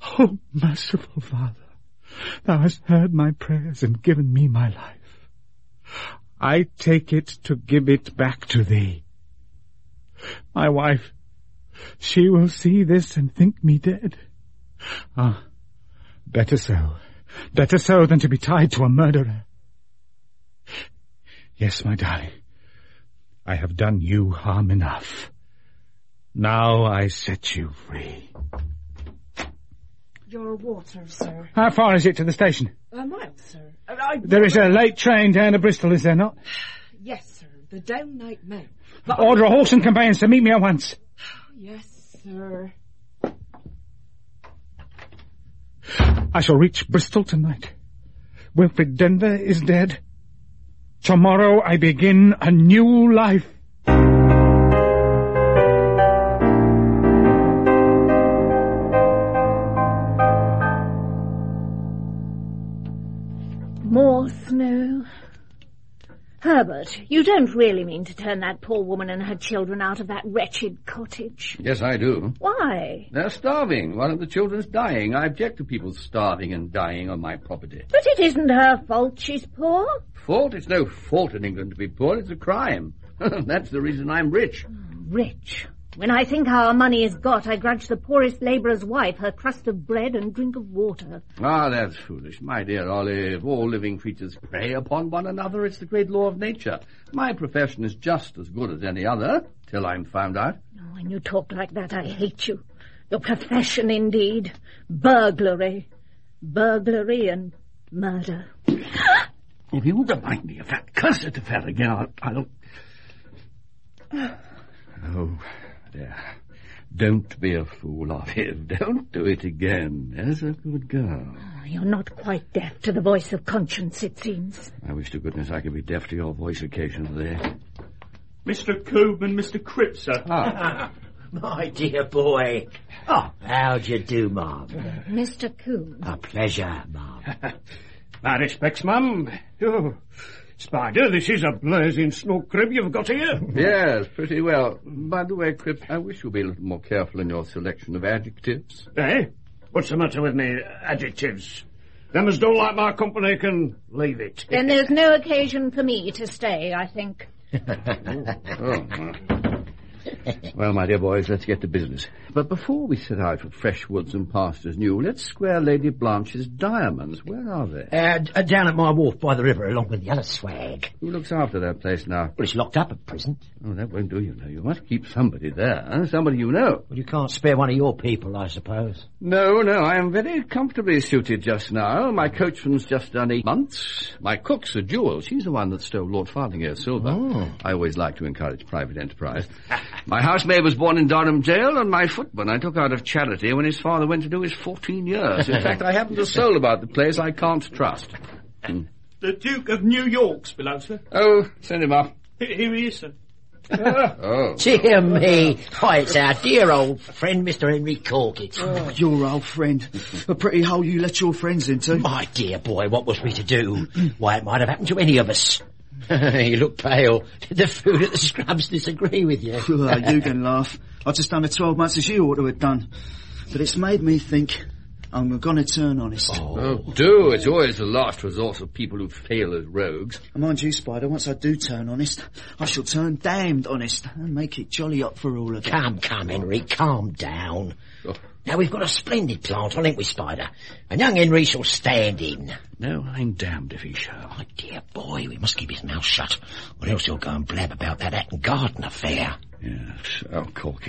Oh, merciful Father, thou hast heard my prayers and given me my life. I take it to give it back to thee. My wife, she will see this and think me dead. Ah, better so. Better so than to be tied to a murderer. Yes, my darling, I have done you harm enough. Now I set you free. Your water, sir. How far is it to the station? A mile, sir. There is a late train down to Bristol, is there not? Yes, sir. The down-night mail. Order a horse and conveyance to meet me at once. Yes, sir. I shall reach Bristol tonight. Wilfred Denver is dead. Tomorrow I begin a new life. More snow. Herbert, you don't really mean to turn that poor woman and her children out of that wretched cottage? Yes, I do. Why? They're starving. One of the children's dying. I object to people starving and dying on my property. But it isn't her fault she's poor. Fault? It's no fault in England to be poor. It's a crime. That's the reason I'm rich. Rich? When I think how our money is got, I grudge the poorest labourer's wife her crust of bread and drink of water. Ah, that's foolish, my dear Olive. All living creatures prey upon one another. It's the great law of nature. My profession is just as good as any other, till I'm found out. Oh, when you talk like that, I hate you. Your profession, indeed. Burglary. Burglary and murder. If you remind me of that cursed affair again, I'll... Oh... Yeah. Don't be a fool, Olive. Don't do it again. There's a good girl. Oh, you're not quite deaf to the voice of conscience, it seems. I wish to goodness I could be deaf to your voice occasionally. Mr. Coob and Mr. Cripps, sir. Ah. My dear boy. Oh, how'd you do, Mum? Mr. Coob. A pleasure, Mum. My respects, Mum. Oh, Spider, this is a blazing snug crib you've got here. Yes, pretty well. By the way, Cripps, I wish you'd be a little more careful in your selection of adjectives. Eh? What's the matter with me adjectives? Them as don't like my company can leave it. Then there's no occasion for me to stay, I think. Well, my dear boys, let's get to business. But before we set out for fresh woods and pastures new, let's square Lady Blanche's diamonds. Where are they? Down at my wharf by the river, along with the other swag. Who looks after that place now? Well, it's locked up at present. Oh, that won't do, you know. You must keep somebody there, huh? Somebody you know. Well, you can't spare one of your people, I suppose. No, I am very comfortably suited just now. My coachman's just done 8 months. My cook's a jewel. She's the one that stole Lord Farthinger's silver. Oh. I always like to encourage private enterprise. My housemaid was born in Durham jail, and my footman I took out of charity when his father went to do his 14 years. In fact, I haven't a soul about the place I can't trust. The Duke of New York's below, sir. Oh, send him up. Here he is, sir. Oh. Dear me. Why, it's our dear old friend, Mr. Henry Corkett. Oh, your old friend. A pretty hole you let your friends into. My dear boy, what was we to do? Why, it might have happened to any of us. You look pale. Did the food at the Scrubs disagree with you? You can laugh. I've just done the 12 months as you ought to have done. But it's made me think I'm going to turn honest. Oh, do. It's always the last resort of people who fail as rogues. And mind you, Spider, once I do turn honest, I shall turn damned honest and make it jolly up for all of it. Come, Henry, calm down. Oh. Now, we've got a splendid plant on, ain't we, Spider? And young Henry shall stand in. No, I'm damned if he shall. My dear boy, we must keep his mouth shut, or else he'll go and blab about that Hatton Garden affair. Yes, oh,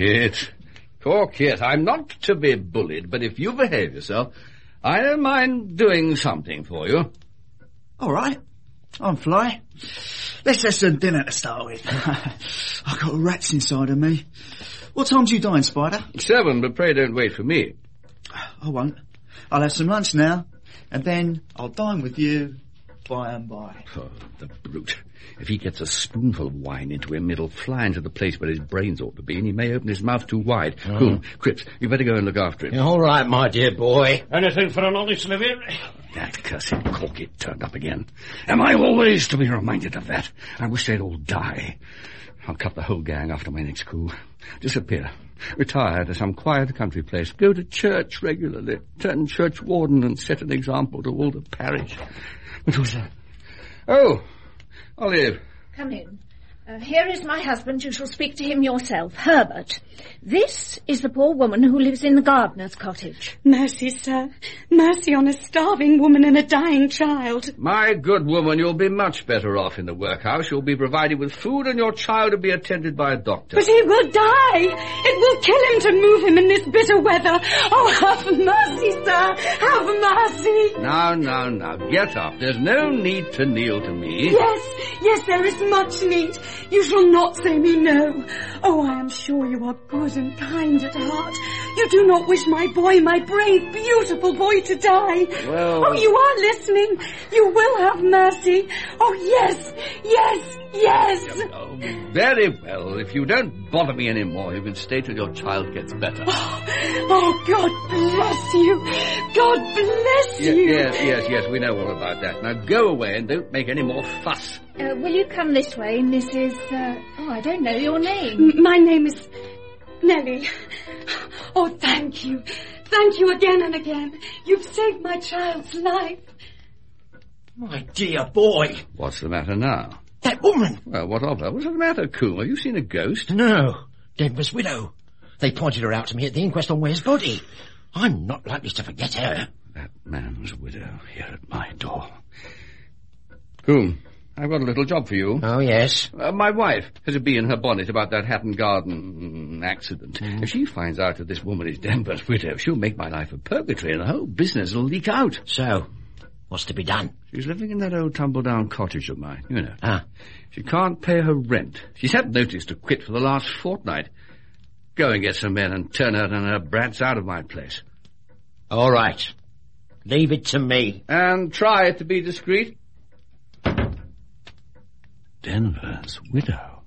Corkett, I'm not to be bullied, but if you behave yourself, I don't mind doing something for you. All right, I'm fly. Let's have some dinner to start with. I've got rats inside of me. What time do you dine, Spider? 7, but pray don't wait for me. I won't. I'll have some lunch now, and then I'll dine with you by and by. Oh, the brute. If he gets a spoonful of wine into him, it'll fly into the place where his brains ought to be, and he may open his mouth too wide. Cool. Cripps, you better go and look after him. All right, my dear boy. Anything for an honest living? That cursed Corkett turned up again. Am I always to be reminded of that? I wish they'd all die. I'll cut the whole gang after my next coup. Disappear. Retire to some quiet country place. Go to church regularly. Turn church warden and set an example to all the parish. But who's that? Oh, Olive. Come in. Here is my husband. You shall speak to him yourself. Herbert. This is the poor woman who lives in the gardener's cottage. Mercy, sir. Mercy on a starving woman and a dying child. My good woman, you'll be much better off in the workhouse. You'll be provided with food and your child will be attended by a doctor. But he will die. It will kill him to move him in this bitter weather. Oh, have mercy, sir. Have mercy. Now. Get up. There's no need to kneel to me. Yes, there is much need. You shall not say me no. Oh, I am sure you are good and kind at heart. You do not wish my boy, my brave, beautiful boy, to die. Well... Oh, you are listening. You will have mercy. Oh, yes. Oh, very well. If you don't bother me anymore, you can stay till your child gets better. Oh, God bless you. God bless you. Yes, we know all about that. Now go away and don't make any more fuss. Will you come this way, Mrs. I don't know your name. My name is Nellie. Oh, thank you. Thank you again and again. You've saved my child's life. My dear boy. What's the matter now? That woman. Well, what of her? What's the matter, Coombe? Have you seen a ghost? No. Denver's widow. They pointed her out to me at the inquest on Ware's body. I'm not likely to forget her. That man's widow here at my door. Coombe, I've got a little job for you. Oh, yes? My wife has a bee in her bonnet about that Hatton Garden accident. If she finds out that this woman is Denver's widow, she'll make my life a purgatory and the whole business will leak out. So, what's to be done? She's living in that old tumble-down cottage of mine, you know. She can't pay her rent. She's had notice to quit for the last fortnight. Go and get some men and turn her and her brats out of my place. All right. Leave it to me. And try to be discreet. Denver's widow.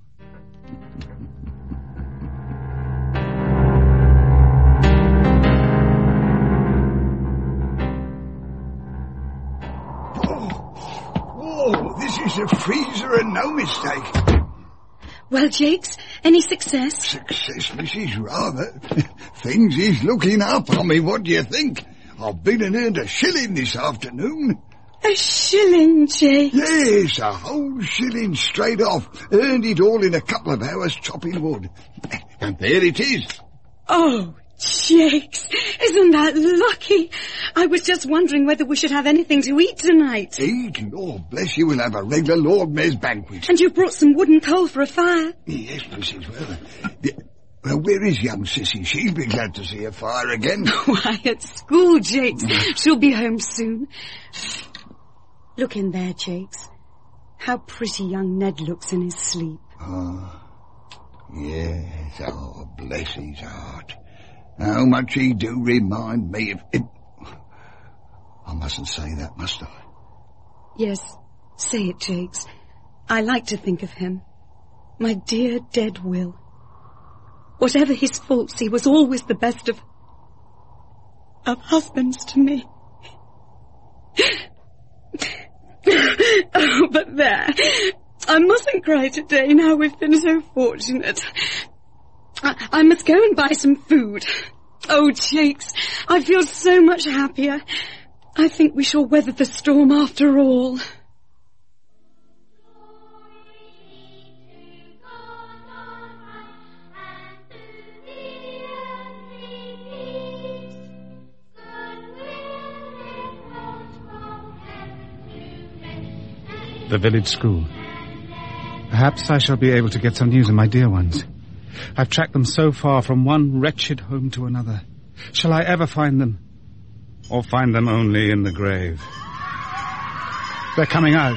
Oh, this is a freezer and no mistake. Well, Jakes, any success? Success, Mrs. Rather. Things is looking up on me, what do you think? I've been and earned £1 this afternoon. £1, Jakes? Yes, a whole shilling straight off. Earned it all in a couple of hours chopping wood. And there it is. Oh, Jakes, isn't that lucky? I was just wondering whether we should have anything to eat tonight. Eat? Lord bless you, we'll have a regular Lord Mayor's banquet. And you've brought some wood and coal for a fire? Yes, Mrs. Weather. Well, where is young Sissy? She'll be glad to see a fire again. Why, at school, Jakes. She'll be home soon. Look in there, Jakes. How pretty young Ned looks in his sleep. Yes, oh, bless his heart. How much he do remind me of it. I mustn't say that, must I? Yes, say it, Jakes. I like to think of him. My dear dead Will. Whatever his faults, he was always the best of husbands to me. Oh, but there. I mustn't cry today now we've been so fortunate. I must go and buy some food. Oh, Jakes, I feel so much happier. I think we shall weather the storm after all. The village school. Perhaps I shall be able to get some news of my dear ones. I've tracked them so far from one wretched home to another. Shall I ever find them? Or find them only in the grave? They're coming out.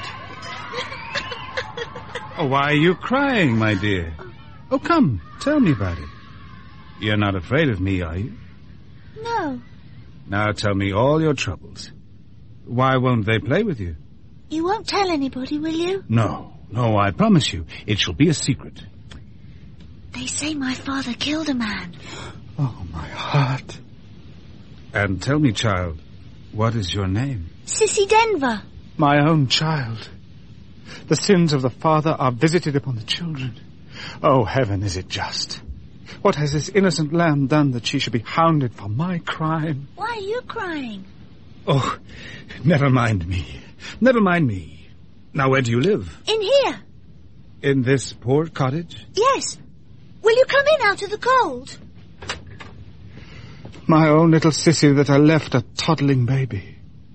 Oh, why are you crying, my dear? Oh, come, tell me about it. You're not afraid of me, are you? No. Now tell me all your troubles. Why won't they play with you? You won't tell anybody, will you? No, I promise you. It shall be a secret. They say my father killed a man. Oh, my heart. And tell me, child, what is your name? Sissy Denver. My own child. The sins of the father are visited upon the children. Oh, heaven, is it just? What has this innocent lamb done that she should be hounded for my crime? Why are you crying? Oh, never mind me. Never mind me. Now, where do you live? In here. In this poor cottage? Yes. Will you come in out of the cold? My own little sissy that I left a toddling baby.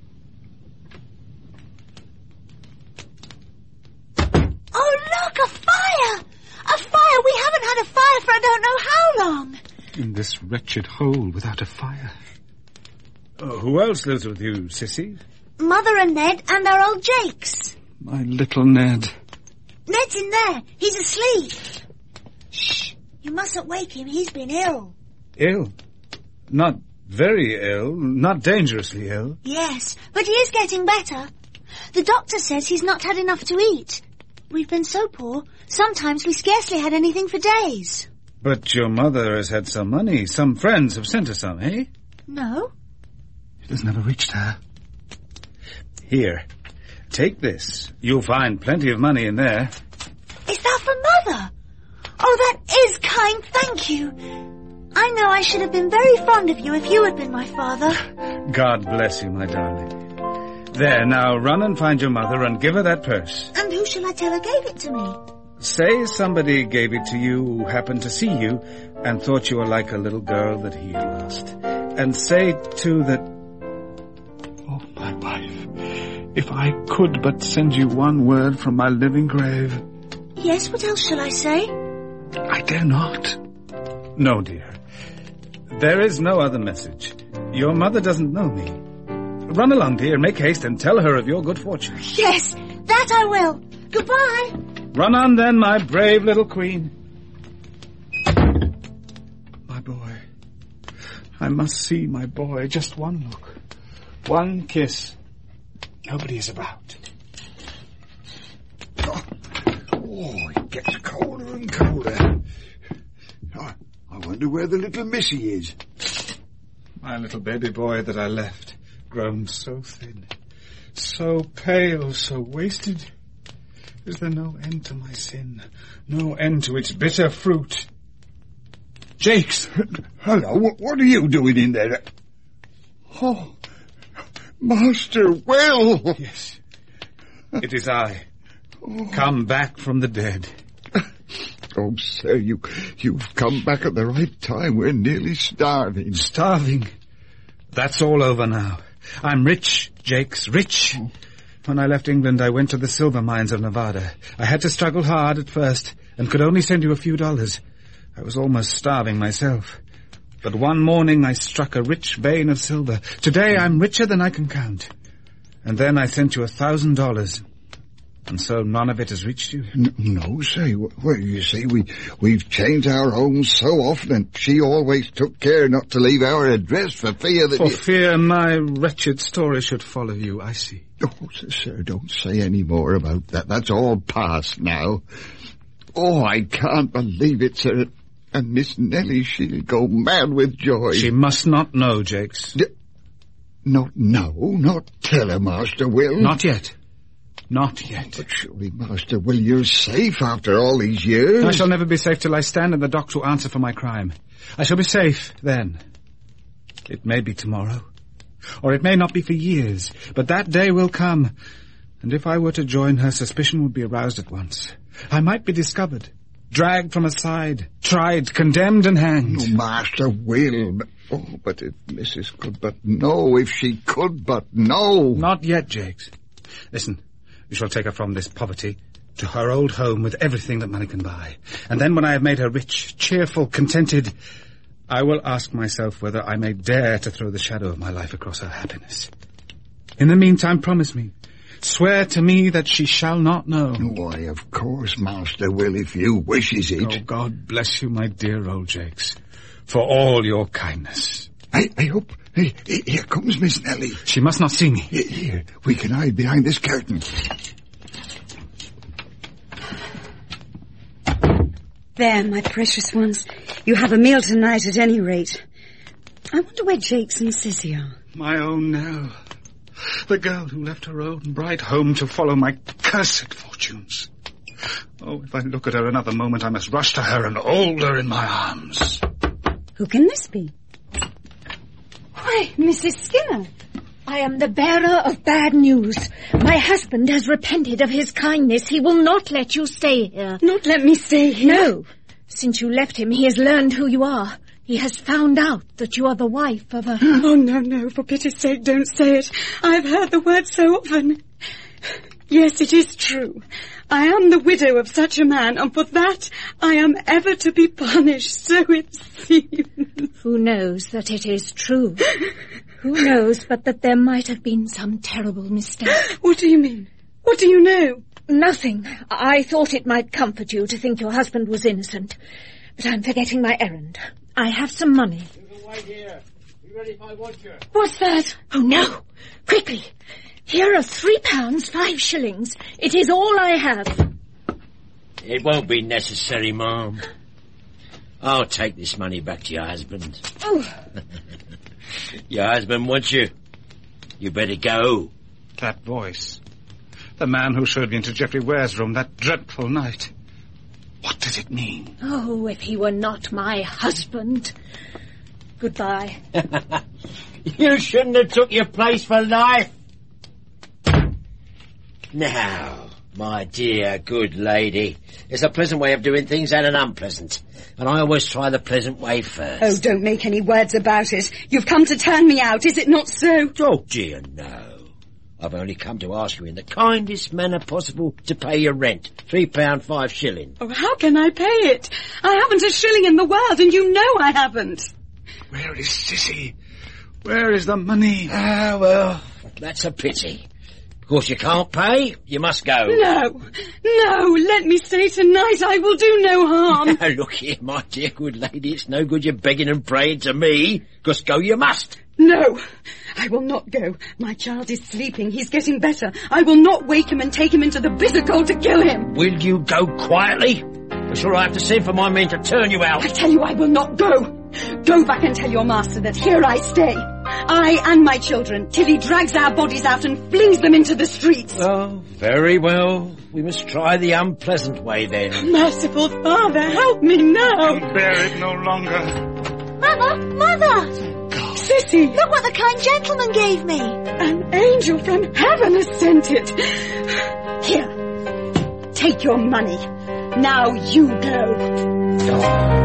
Oh, look, a fire! A fire! We haven't had a fire for I don't know how long. In this wretched hole without a fire. Who else lives with you, sissy? Mother and Ned and our old Jakes. My little Ned. Ned's in there. He's asleep. Shh. You mustn't wake him. He's been ill. Ill? Not very ill. Not dangerously ill. Yes, but he is getting better. The doctor says he's not had enough to eat. We've been so poor, sometimes we scarcely had anything for days. But your mother has had some money. Some friends have sent her some, eh? No. It has never reached her. Here, take this. You'll find plenty of money in there. Is that for Mother? Oh, that is kind, thank you. I know I should have been very fond of you if you had been my father. God bless you, my darling. There, now run and find your mother and give her that purse. And who shall I tell her gave it to me? Say somebody gave it to you who happened to see you and thought you were like a little girl that he had lost. And say, too, that... Oh, my wife, if I could but send you one word from my living grave. Yes, what else shall I say? I dare not. No, dear. There is no other message. Your mother doesn't know me. Run along, dear, make haste and tell her of your good fortune. Yes, that I will. Goodbye. Run on then, my brave little queen. My boy. I must see my boy. Just one look. One kiss. Nobody is about. Oh, it gets colder and colder. I wonder where the little missy is. My little baby boy that I left, grown so thin, so pale, so wasted. Is there no end to my sin? No end to its bitter fruit? Jakes! Hello, what are you doing in there? Oh, Master Will! Yes, it is I, come back from the dead. Oh, sir, you've come back at the right time. We're nearly starving. Starving? That's all over now. I'm rich, Jakes, rich. When I left England, I went to the silver mines of Nevada. I had to struggle hard at first and could only send you a few dollars. I was almost starving myself. But one morning I struck a rich vein of silver. Today I'm richer than I can count. And then I sent you $1,000. And so none of it has reached you? No, sir. Well, you see, we've changed our homes so often, and she always took care not to leave our address for fear that... For fear my wretched story should follow you, I see. Oh, sir, don't say any more about that. That's all past now. Oh, I can't believe it, sir. And Miss Nellie, she'll go mad with joy. She must not know, Jakes. Not tell her, Master Will. Not yet. Not yet. But surely, Master Will, you're safe after all these years. I shall never be safe till I stand in the dock to answer for my crime. I shall be safe then. It may be tomorrow, or it may not be for years, but that day will come. And if I were to join her, suspicion would be aroused at once. I might be discovered, dragged from a side, tried, condemned and hanged. No, Master Will. But if Mrs. could but know, if she could but know. Not yet, Jakes. Listen. We shall take her from this poverty to her old home with everything that money can buy. And then when I have made her rich, cheerful, contented, I will ask myself whether I may dare to throw the shadow of my life across her happiness. In the meantime, promise me, swear to me that she shall not know. Why, of course, Master Will, if you wishes it. Oh, God bless you, my dear old Jakes, for all your kindness. I hope... Hey, here comes Miss Nellie. She must not see me. Here, we can hide behind this curtain. There, my precious ones. You have a meal tonight at any rate. I wonder where Jakes and Sissy are. My own Nell. The girl who left her own bright home to follow my cursed fortunes. Oh, if I look at her another moment, I must rush to her and hold her in my arms. Who can this be? Why, Mrs. Skinner. I am the bearer of bad news. My husband has repented of his kindness. He will not let you stay here. Not let me stay here? No. Since you left him, he has learned who you are. He has found out that you are the wife of a... Oh, no, for pity's sake, don't say it. I've heard the word so often. Yes, it is true. I am the widow of such a man, and for that I am ever to be punished, so it seems. Who knows that it is true? Who knows but that there might have been some terrible mistake? What do you mean? What do you know? Nothing. I thought it might comfort you to think your husband was innocent. But I'm forgetting my errand. I have some money. Wait here. Be ready if I want you. What's that? Oh, no. Quickly. Here are £3, 5 shillings. It is all I have. It won't be necessary, Ma'am. I'll take this money back to your husband. Oh. Your husband wants you. You better go. That voice. The man who showed me into Geoffrey Ware's room that dreadful night. What does it mean? Oh, if he were not my husband. Goodbye. You shouldn't have took your place for life. Now, my dear good lady, there's a pleasant way of doing things and an unpleasant. And I always try the pleasant way first. Oh, don't make any words about it. You've come to turn me out, is it not so? Oh, dear, no. I've only come to ask you in the kindest manner possible to pay your rent. £3, 5 shillings. Oh, how can I pay it? I haven't a shilling in the world, and you know I haven't. Where is Sissy? Where is the money? Ah, well, that's a pity. Of course, you can't pay. You must go. No, let me stay tonight. I will do no harm. Look here, my dear good lady, it's no good you begging and praying to me, because go you must. No, I will not go. My child is sleeping. He's getting better. I will not wake him and take him into the bitter cold to kill him. Will you go quietly? Or shall I have to send for my men to turn you out? I tell you I will not go. Go back and tell your master that here I stay. I and my children, till he drags our bodies out and flings them into the streets. Oh, very well. We must try the unpleasant way then. Merciful Father, help me now. I'll bear it no longer. Mother! Sissy! Look what the kind gentleman gave me. An angel from heaven has sent it. Here, take your money. Now you go.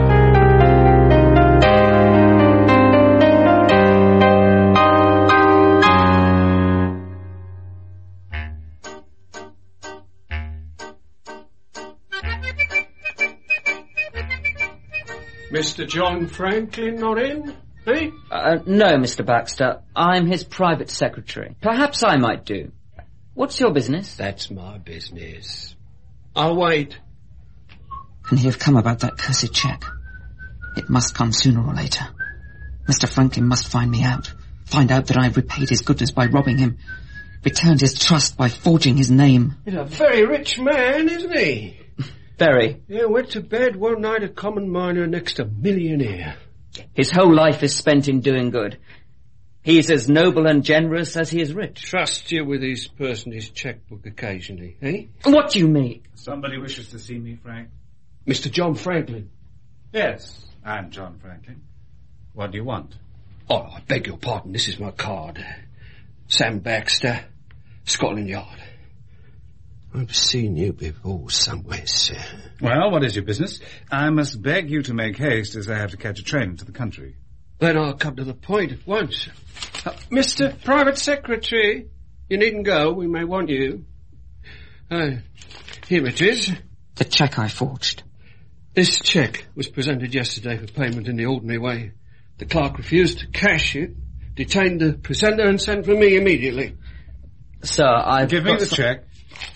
Mr. John Franklin not in, eh? No, Mr. Baxter. I'm his private secretary. Perhaps I might do. What's your business? That's my business. I'll wait. Can he have come about that cursed cheque? It must come sooner or later. Mr. Franklin must find me out. Find out that I've repaid his goodness by robbing him. Returned his trust by forging his name. He's a very rich man, isn't he? Very. Yeah, went to bed one night a common miner next a millionaire. His whole life is spent in doing good. He's as noble and generous as he is rich. Trusts you with his purse and his checkbook occasionally, eh? What do you mean? Somebody wishes to see me, Frank. Mr. John Franklin. Yes, I'm John Franklin. What do you want? Oh, I beg your pardon, this is my card. Sam Baxter, Scotland Yard. I've seen you before somewhere, sir. Well, what is your business? I must beg you to make haste, as I have to catch a train to the country. Then I'll come to the point at once. Mr. Private Secretary, you needn't go. We may want you. Here it is. The cheque I forged. This cheque was presented yesterday for payment in the ordinary way. The clerk refused to cash it, detained the presenter and sent for me immediately. Sir, I've... Give me the cheque.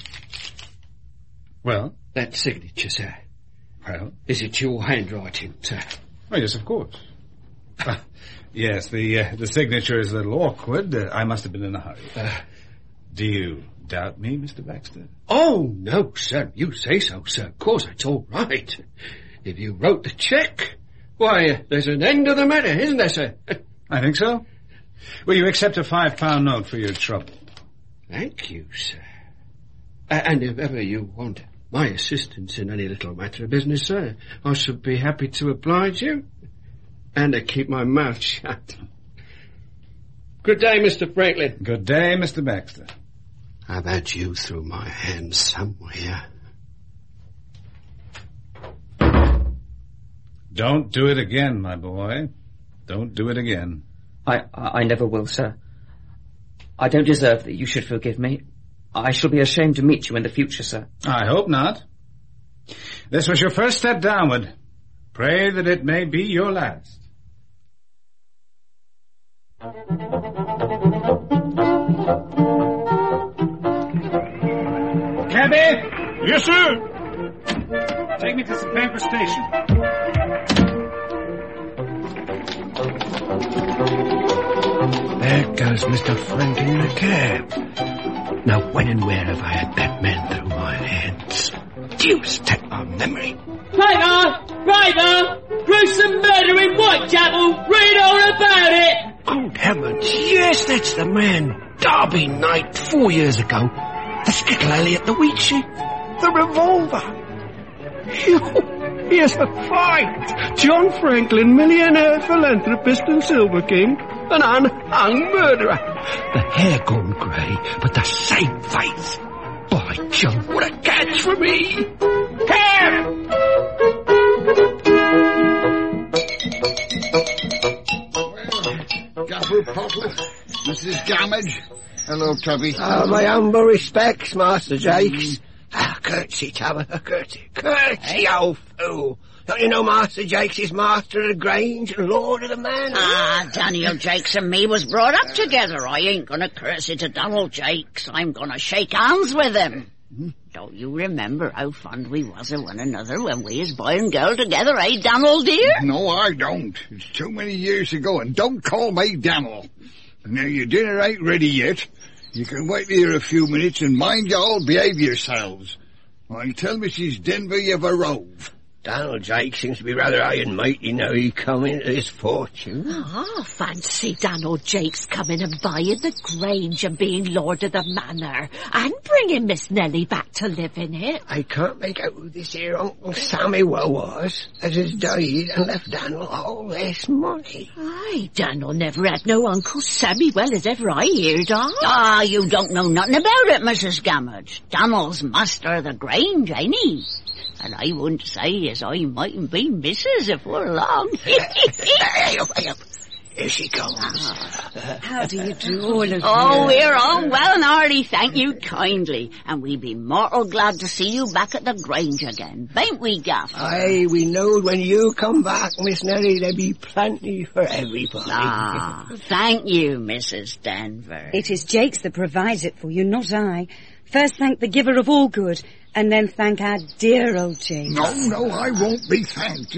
Well? That signature, sir. Well? Is it your handwriting, sir? Oh, yes, of course. Yes, the signature is a little awkward. I must have been in a hurry. Do you doubt me, Mr. Baxter? Oh, no, sir. You say so, sir. Of course, it's all right. If you wrote the cheque, why, there's an end of the matter, isn't there, sir? I think so. Will you accept a £5 note for your trouble? Thank you, sir. And if ever you want my assistance in any little matter of business, sir, I should be happy to oblige you and to keep my mouth shut. Good day, Mr. Franklin. Good day, Mr. Baxter. I've had you through my hands somewhere. Don't do it again, my boy. Don't do it again. I never will, sir. I don't deserve that you should forgive me. I shall be ashamed to meet you in the future, sir. I hope not. This was your first step downward. Pray that it may be your last. Cabby! Yes, sir. Take me to St. Pancras Station. There goes Mr. Franklin in the cab. Now, when and where have I had that man through my hands? Deuce take my memory. Rider! Gruesome murder in Whitechapel! Read all about it! Good heavens, yes, that's the man. Derby night, 4 years ago. The skittle alley at the wheat sheaf. The revolver. Here's a fight. John Franklin, millionaire, philanthropist and Silver King. An unhung murderer. The hair gone grey, but the same face. By Jove, what a catch for me! Cab! Gaffer Pottle, Mrs. Gamage. Hello, Tubby. My humble respects, Master Jakes. Curtsy, Tabitha, curtsy. Curtsy, old fool. Don't you know Master Jakes is master of the Grange and lord of the manor? Daniel Jakes and me was brought up together. I ain't gonna curtsy to Donald Jakes. I'm gonna shake hands with him. Don't you remember how fond we was of one another when we was boy and girl together, eh, Donald, dear? No, I don't. It's too many years ago, and don't call me Daniel. Now, your dinner ain't ready yet. You can wait here a few minutes and mind you all behave yourselves. I'll tell Mrs. Denver you've a rove. Donald Jake seems to be rather high and mighty now he come into his fortune. Fancy Donald Jakes coming and buying the Grange and being lord of the manor and bringing Miss Nellie back to live in it. I can't make out who this here Uncle Samuel was, as has died and left Daniel all this money. Aye, Daniel never had no Uncle Samuel as ever I heard of. You don't know nothing about it, Mrs. Gamage. Daniel's master of the Grange, ain't he? And I wouldn't say as I mightn't be missus afore long. Hey up. Here she comes. How do you do, all of you? Oh, we're all well and hearty, thank you kindly. And we be mortal glad to see you back at the Grange again, bain't we, Gaff? Aye, we know when you come back, Miss Nellie, there'll be plenty for everybody. Thank you, Mrs. Denver. It is Jakes that provides it for you, not I. First thank the giver of all good, and then thank our dear old Jakes. No, I won't be thanked.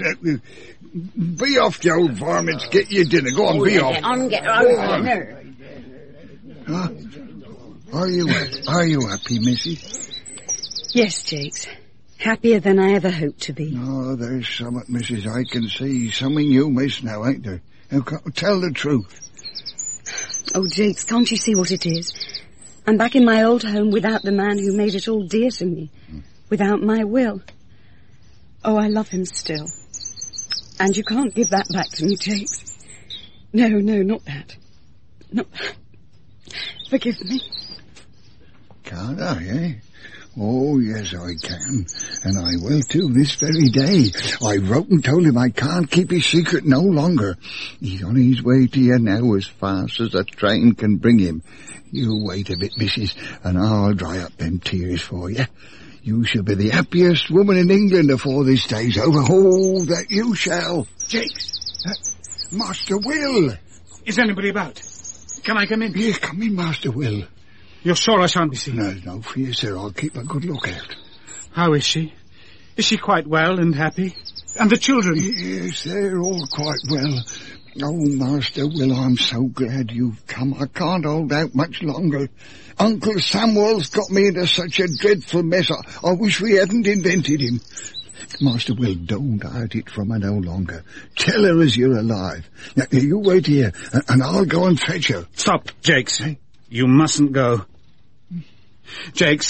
Be off, you old varmints. Get your dinner. Go on, be off. Get on dinner. Huh? Are you happy, Missy? Yes, Jakes. Happier than I ever hoped to be. Oh, there's something, Mrs. I can see. Something you miss now, ain't there? Now, tell the truth. Oh, Jakes, can't you see what it is? I'm back in my old home without the man who made it all dear to me. Without my will. Oh, I love him still. And you can't give that back to me, Jakes. No, not that. Not that. Forgive me. Can't I, eh? Oh, yes, I can. And I will too this very day. I wrote and told him I can't keep his secret no longer. He's on his way to you now as fast as a train can bring him. You wait a bit, missus, and I'll dry up them tears for you. You shall be the happiest woman in England afore this day's over. Oh, that you shall. Jakes! Master Will! Is anybody about? Can I come in? Yes, come in, Master Will. You're sure I shan't be seen? No fear, sir. I'll keep a good look out. How is she? Is she quite well and happy? And the children? Yes, they're all quite well. Oh, Master Will, I'm so glad you've come. I can't hold out much longer. Uncle Samuel's got me into such a dreadful mess. I wish we hadn't invented him. Master Will, don't hide it from her no longer. Tell her as you're alive. Now, you wait here, and I'll go and fetch her. Stop, Jakes. You mustn't go. Jakes,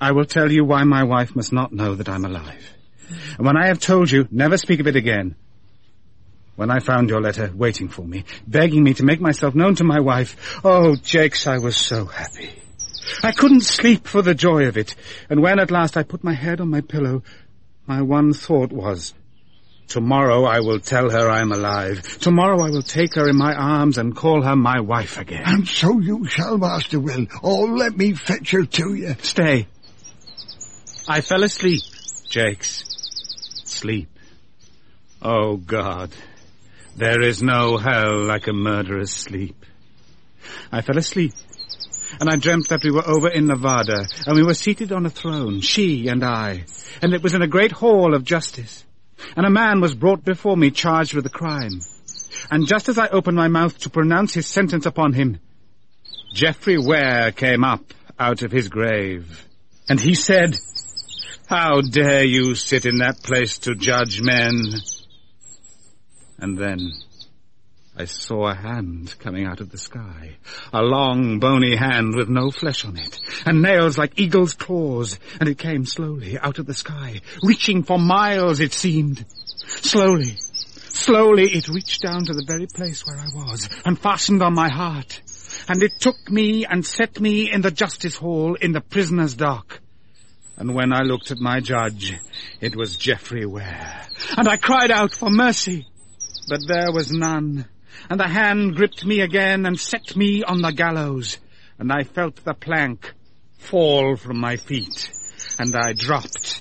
I will tell you why my wife must not know that I'm alive. And when I have told you, never speak of it again. When I found your letter waiting for me, begging me to make myself known to my wife, oh, Jakes, I was so happy. I couldn't sleep for the joy of it. And when at last I put my head on my pillow, my one thought was, tomorrow I will tell her I'm alive. Tomorrow I will take her in my arms and call her my wife again. And so you shall, Master Will. Oh, let me fetch her to you. Stay. I fell asleep, Jakes. Sleep. Oh, God. There is no hell like a murderer's sleep. I fell asleep, and I dreamt that we were over in Nevada, and we were seated on a throne, she and I, and it was in a great hall of justice. And a man was brought before me charged with a crime. And just as I opened my mouth to pronounce his sentence upon him, Geoffrey Ware came up out of his grave. And he said, how dare you sit in that place to judge men? And then I saw a hand coming out of the sky. A long, bony hand with no flesh on it, and nails like eagle's claws. And it came slowly out of the sky, reaching for miles, it seemed. Slowly, slowly it reached down to the very place where I was, and fastened on my heart. And it took me and set me in the justice hall in the prisoner's dock. And when I looked at my judge, it was Geoffrey Ware. And I cried out for mercy. But there was none, and the hand gripped me again and set me on the gallows, and I felt the plank fall from my feet, and I dropped,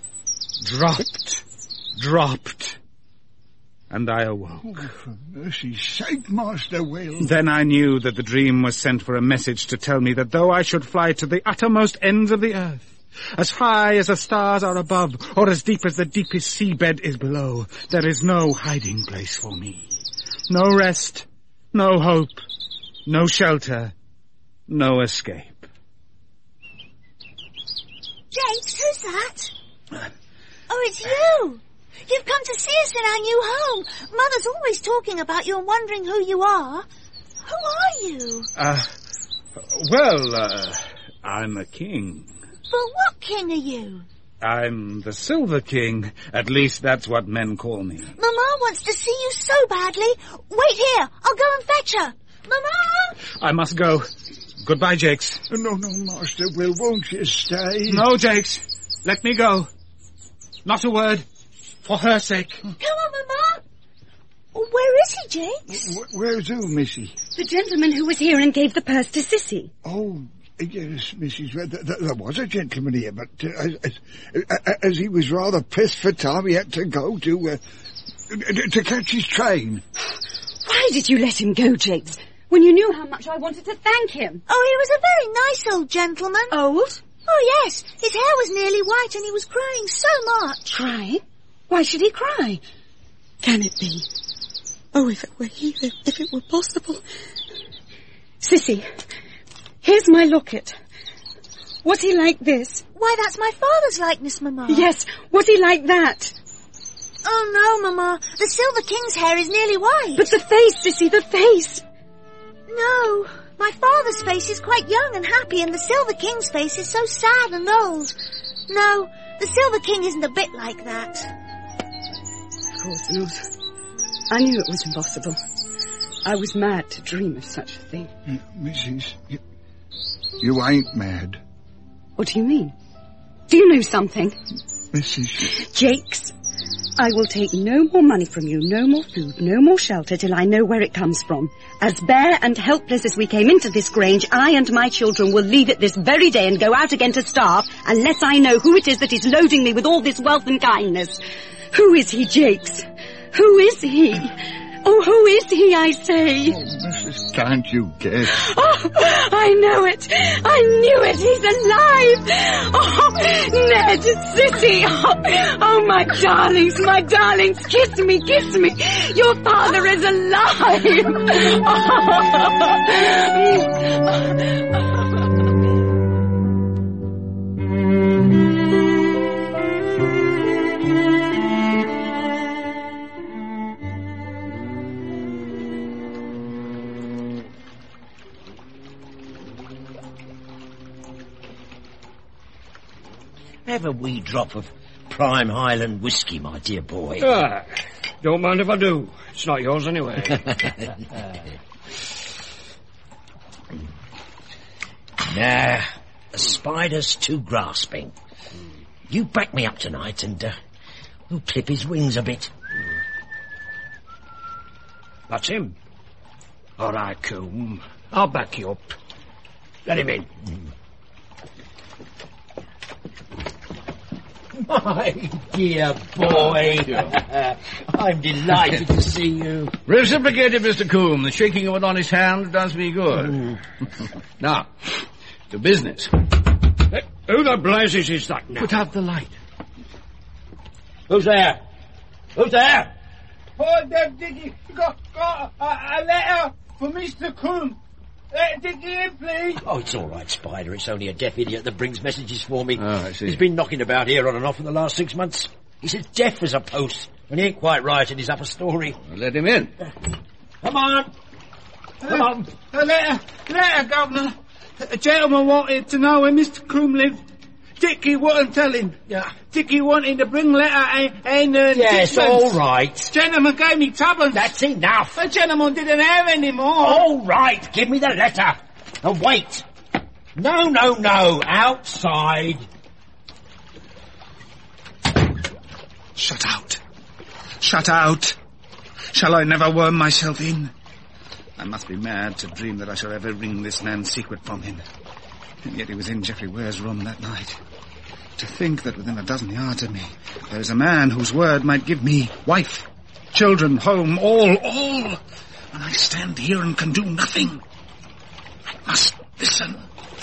and I awoke. Oh, for mercy's sake, Master Will. Then I knew that the dream was sent for a message to tell me that though I should fly to the uttermost ends of the earth, as high as the stars are above, or as deep as the deepest seabed is below, there is no hiding place for me. No rest, no hope, no shelter, no escape. Jakes, who's that? Oh, it's you! You've come to see us in our new home. Mother's always talking about you and wondering who you are. Who are you? I'm a king. But what king are you? I'm the Silver King. At least that's what men call me. Mama wants to see you so badly. Wait here. I'll go and fetch her. Mama! I must go. Goodbye, Jakes. No, Master Will, won't you stay? No, Jakes. Let me go. Not a word. For her sake. Come on, Mama. Where is he, Jakes? Where's who, Missy? The gentleman who was here and gave the purse to Sissy. Oh, yes, Mrs. There was a gentleman here, but as he was rather pressed for time, he had to go to catch his train. Why did you let him go, Jakes, when you knew how much I wanted to thank him? Oh, he was a very nice old gentleman. Old? Oh, yes. His hair was nearly white and he was crying so much. Crying? Why should he cry? Can it be? Oh, if it were he, if it were possible. Sissy, here's my locket. Was he like this? Why, that's my father's likeness, Mama. Yes, was he like that? Oh, no, Mama. The Silver King's hair is nearly white. But the face, Sissy, the face. No, my father's face is quite young and happy, and the Silver King's face is so sad and old. No, the Silver King isn't a bit like that. Of course not. I knew it was impossible. I was mad to dream of such a thing. Mrs., you ain't mad. What do you mean? Do you know something? Mrs. Jakes, I will take no more money from you, no more food, no more shelter till I know where it comes from. As bare and helpless as we came into this grange, I and my children will leave it this very day and go out again to starve, unless I know who it is that is loading me with all this wealth and kindness. Who is he, Jakes? Who is he? Oh, who is he, I say? Oh, Mrs., can't you guess? Oh, I know it. I knew it. He's alive. Oh, Ned, Sissy. Oh, my darlings, kiss me. Your father is alive. Have a wee drop of prime Highland whiskey, my dear boy. Ah, don't mind if I do. It's not yours anyway. Nah, the spider's too grasping. You back me up tonight and we'll clip his wings a bit. That's him. All right, Coombe. I'll back you up. Let him in. My dear boy. I'm delighted to see you. Reciprocated, Mr. Coombe. The shaking of an honest hand does me good. Now, to business. Who the blazes is that now? Put out the light. Who's there? Who's there? Oh, Dickie, got a letter for Mr. Coombe. Let Dickie in, please. Oh, it's all right, Spider. It's only a deaf idiot that brings messages for me. Oh, I see. He's been knocking about here on and off for the last 6 months. He's as deaf as a post, and he ain't quite right in his upper story. Well, let him in. Come on. Come on. A letter, Governor. A gentleman wanted to know where Mr. Coombe lived. Dickie wouldn't tell him. Yeah. Dickie wanted to bring letter and yes, all right. Gentleman gave me tuppence. That's enough. The gentleman didn't have any more. All right, give me the letter. And wait. No. Outside. Shut out. Shut out. Shall I never worm myself in? I must be mad to dream that I shall ever wring this man's secret from him. And yet he was in Geoffrey Ware's room that night. To think that within a dozen yards of me, there is a man whose word might give me wife, children, home, all. And I stand here and can do nothing. I must listen.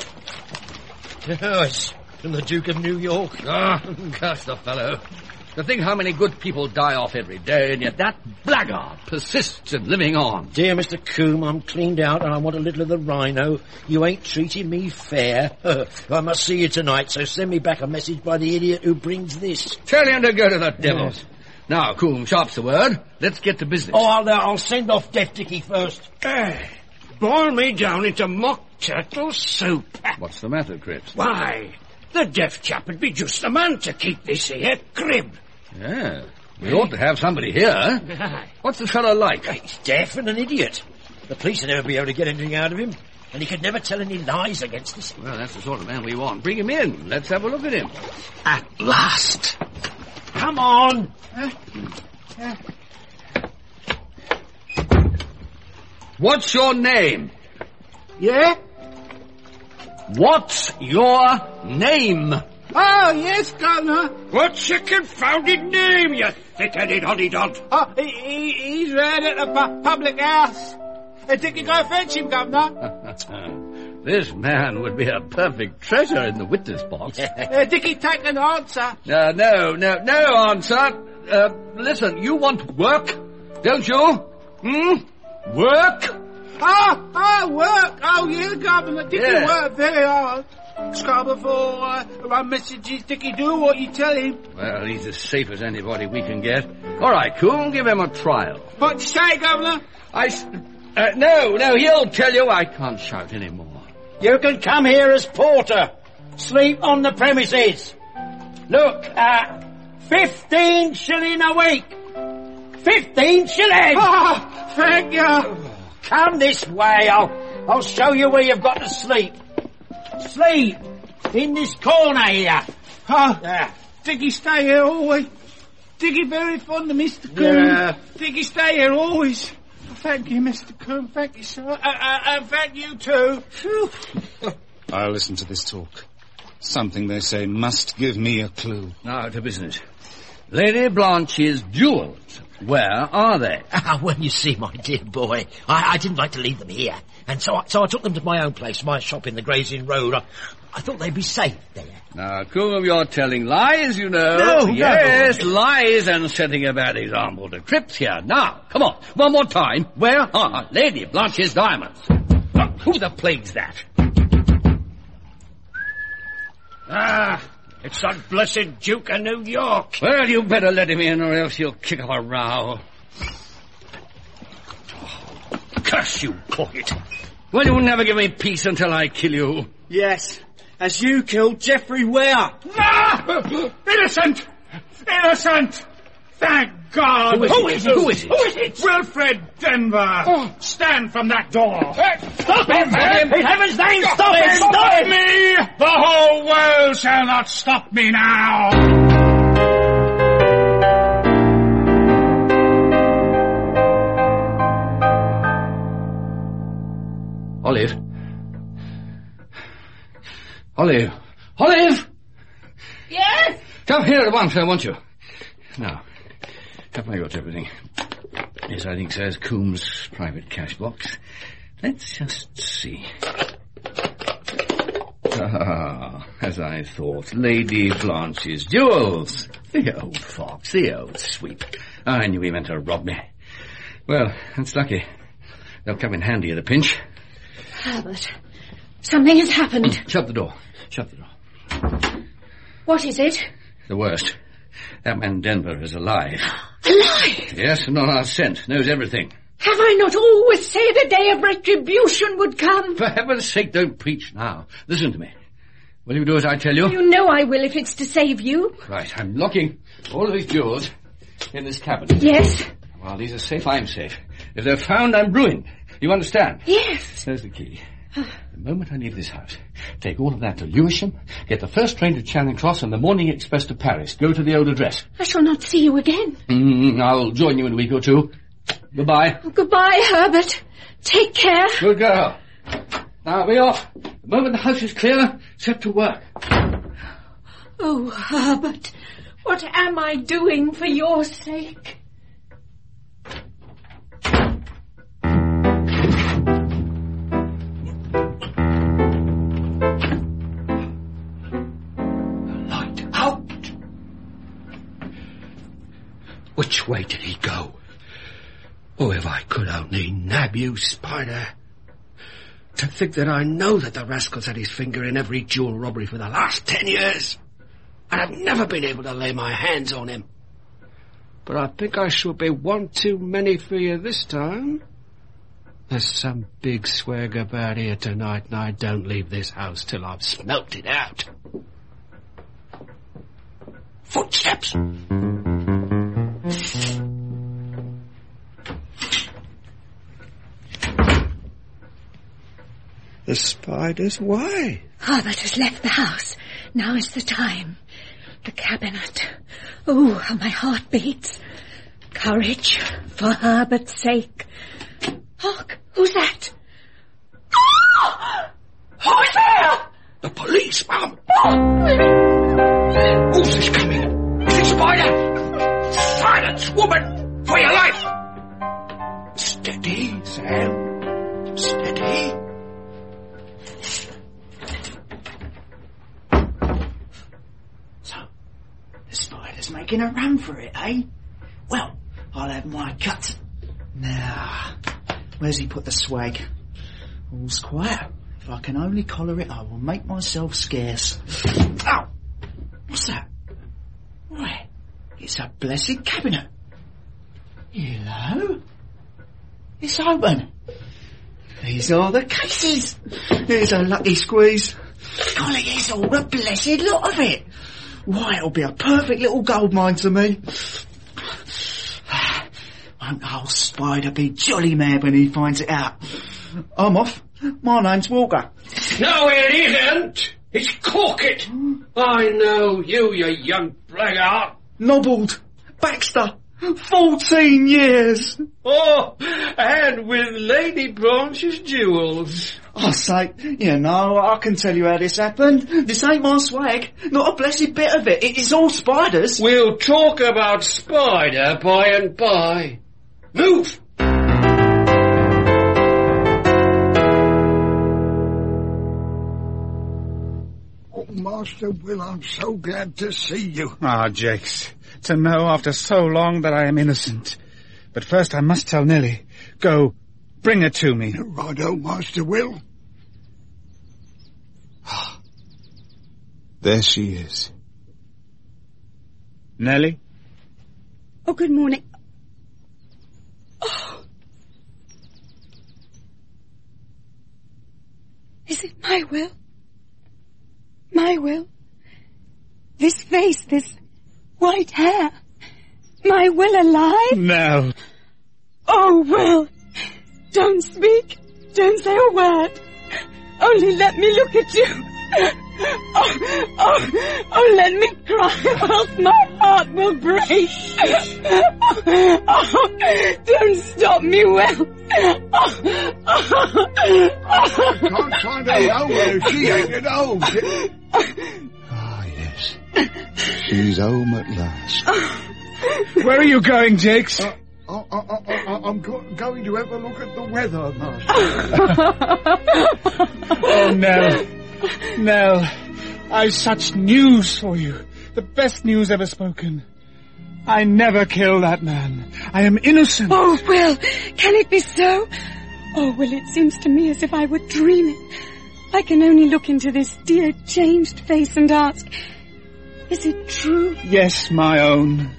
Oh, it's from the Duke of New York. Ah, curse the fellow. To think how many good people die off every day, and yet that blackguard persists in living on. Dear Mr. Coombe, I'm cleaned out and I want a little of the rhino. You ain't treating me fair. I must see you tonight, so send me back a message by the idiot who brings this. Tell him to go to the devil. Yes. Now, Coombe, sharp's the word. Let's get to business. Oh, I'll send off Deaf Dickie first. Boil me down into mock turtle soup. What's the matter, Cripps? Why, the deaf chap would be just the man to keep this here crib. Yeah, we ought to have somebody here. What's the fellow like? He's deaf and an idiot. The police will never be able to get anything out of him, and he could never tell any lies against us. Well, that's the sort of man we want. Bring him in. Let's have a look at him. At last. Come on. What's your name? Yeah? What's your name? Oh, yes, Governor. What's your confounded name, you thick-headed hoddy-dod? Oh, he's round at the public house. Dickie, go fetch him, Governor. This man would be a perfect treasure in the witness box. Dickie, take an answer. No answer. Listen, you want work, don't you? Work? Work. Oh, yeah, Governor. Dickie worked very hard. Scrubber for run messages. Dickie, do what you tell him. Well, he's as safe as anybody we can get. All right, Coombe, give him a trial. What you say, Governor? No, he'll tell you. I can't shout anymore. You can come here as porter. Sleep on the premises. Look, 15 shilling a week. 15 shillings! Oh, thank you. Come this way. I'll show you where you've got to sleep. Sleep in this corner here. Dickie stay here always. Dickie very fond of Mr. Coombe. Yeah. Dickie stay here always. Thank you, Mr. Coombe. Thank you, sir. And thank you too. I'll listen to this talk. Something, they say, must give me a clue. Now to business. Lady Blanche's jewels. Where are they? Well, you see, my dear boy, I didn't like to leave them here. And so I took them to my own place, my shop in the Gray's Inn Road. I thought they'd be safe there. Now, Coombe, you're telling lies, you know. No, yes, lies and setting a bad example to Cripps here. Now, come on, one more time. Where are Lady Blanche's diamonds? Who the plague's that? It's that blessed Duke of New York. Well, you better let him in or else he'll kick up a row. Curse you, Court. Well, you'll never give me peace until I kill you. Yes. as you killed Geoffrey Ware. No! Innocent! Innocent! Thank God! Who is it? Who is it? Who is it? Wilfred Denver! Oh. Stand from that door! Stop him! In heaven's name, stop him! Stop him! Me! The whole world shall not stop me now! Olive? Olive? Olive! Yes? Come here at once, I want you. Now, have I got everything? Yes, I think so. There's Coombs' private cash box. Let's just see. Ah, as I thought. Lady Blanche's jewels. The old fox, the old sweep. I knew he meant to rob me. Well, that's lucky. They'll come in handy at a pinch. Herbert, something has happened. Shut the door. Shut the door. What is it? The worst. That man Denver is alive. Alive? Yes, and on our scent. Knows everything. Have I not always said a day of retribution would come? For heaven's sake, don't preach now. Listen to me. Will you do as I tell you? You know I will if it's to save you. Right, I'm locking all of these jewels in this cabinet. Yes. While these are safe, I'm safe. If they're found, I'm ruined. You understand? Yes. There's the key. The moment I leave this house, take all of that to Lewisham, get the first train to Charing Cross and the morning express to Paris. Go to the old address. I shall not see you again. I'll join you in a week or two. Goodbye. Oh, goodbye, Herbert. Take care. Good girl. Now, be off. The moment the house is clear, set to work. Oh, Herbert, what am I doing for your sake? Which way did he go? Oh, if I could only nab you, Spider. To think that I know that the rascal's had his finger in every jewel robbery for the last 10 years. And I've never been able to lay my hands on him. But I think I shall be one too many for you this time. There's some big swag about here tonight, and I don't leave this house till I've smelt it out. Footsteps! The spider's way. Herbert has left the house. Now is the time. The cabinet. Oh, how my heart beats. Courage, for Herbert's sake. Hark, who's that? Oh! Who's there? The police, Mum. Who's this coming? Is it Spider? Silence, woman, for your life. Steady, Sam. Steady. The spider's making a run for it, eh? Well, I'll have my cut. Now, where's he put the swag? All's quiet. If I can only collar it, I will make myself scarce. Ow! What's that? Why, it's a blessed cabinet. Hello? It's open. These are the cases. Here's a lucky squeeze. Golly, it's all the blessed lot of it. Why, it'll be a perfect little gold mine to me. Won't old Spider be jolly mad when he finds it out? I'm off. My name's Walker. No, it isn't. It's Corkett. I know you young blackguard. Nobbled. Baxter. 14 years. Oh, and with Lady Blanche's jewels. I say, you know, I can tell you how this happened. This ain't my swag. Not a blessed bit of it. It is all Spider's. We'll talk about Spider by and by. Move! Oh, Master Will, I'm so glad to see you. Ah, Jakes, to know after so long that I am innocent. But first I must tell Nellie. Go, bring her to me. Righto, Master Will. There she is. Nellie? Oh, good morning. Oh. Is it my Will? white hair. My Will alive? No. Oh, Will. Don't speak. Don't say a word. Only let me look at you. Oh, let me cry, or else my heart will break. Don't stop me, Will. I can't find her nowhere. She ain't at home. Ah, yes. She's home at last. Where are you going, Jakes? I'm going to have a look at the weather, Master. Oh, Nell. Nell, I've such news for you. The best news ever spoken. I never killed that man. I am innocent. Oh, Will, can it be so? Oh, Will, it seems to me as if I were dreaming. I can only look into this dear changed face and ask, is it true? Yes, my own.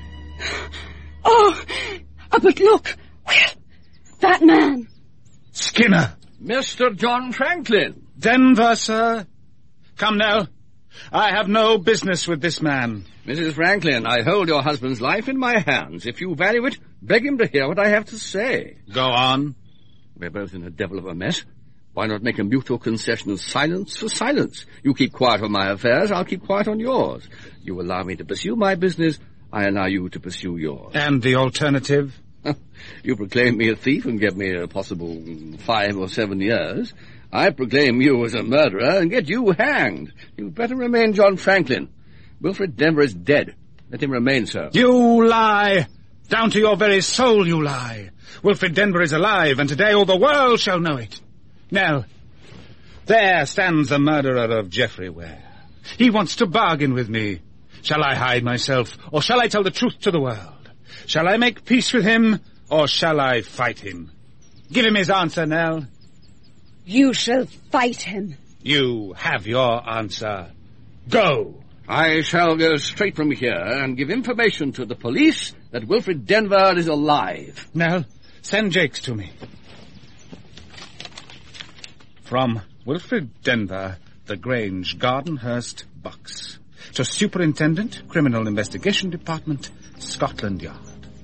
Oh, but look, Will, that man. Skinner. Mr. John Franklin. Denver, sir. Come now. I have no business with this man. Mrs. Franklin, I hold your husband's life in my hands. If you value it, beg him to hear what I have to say. Go on. We're both in a devil of a mess. Why not make a mutual concession of silence for silence? You keep quiet on my affairs, I'll keep quiet on yours. You allow me to pursue my business, I allow you to pursue yours. And the alternative? You proclaim me a thief and give me a possible 5 or 7 years. I proclaim you as a murderer and get you hanged. You'd better remain John Franklin. Wilfred Denver is dead. Let him remain so. You lie! Down to your very soul you lie. Wilfred Denver is alive, and today all the world shall know it. Now, there stands the murderer of Geoffrey Ware. He wants to bargain with me. Shall I hide myself, or shall I tell the truth to the world? Shall I make peace with him, or shall I fight him? Give him his answer, Nell. You shall fight him. You have your answer. Go. I shall go straight from here and give information to the police that Wilfred Denver is alive. Nell, send Jakes to me. From Wilfred Denver, The Grange, Gardenhurst, Bucks. To Superintendent, Criminal Investigation Department, Scotland Yard.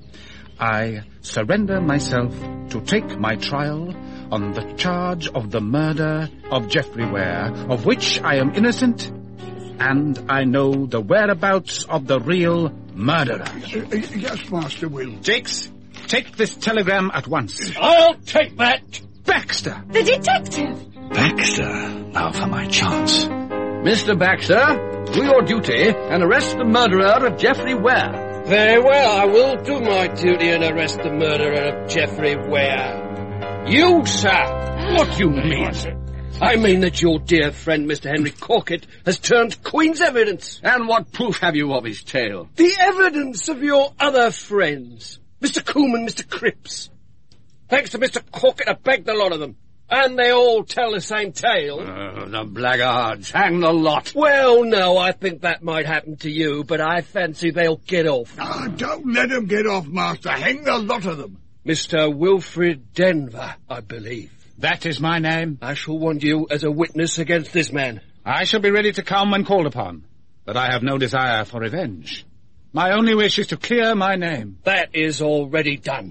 I surrender myself to take my trial on the charge of the murder of Geoffrey Ware, of which I am innocent, and I know the whereabouts of the real murderer. Yes, Master Will. Jakes, take this telegram at once. I'll take that. Baxter! The detective! Baxter, now for my chance. Mr. Baxter, do your duty and arrest the murderer of Geoffrey Ware. Very well, I will do my duty and arrest the murderer of Geoffrey Ware. You, sir? What do you mean? I mean that your dear friend, Mr. Henry Corkett, has turned Queen's evidence. And what proof have you of his tale? The evidence of your other friends, Mr. Coombe and Mr. Cripps. Thanks to Mr. Corkett, I begged a lot of them. And they all tell the same tale. The blackguards, hang the lot. Well, no, I think that might happen to you, but I fancy they'll get off. Oh, don't let them get off, Master. Hang the lot of them. Mr. Wilfred Denver, I believe. That is my name. I shall want you as a witness against this man. I shall be ready to come when called upon, but I have no desire for revenge. My only wish is to clear my name. That is already done.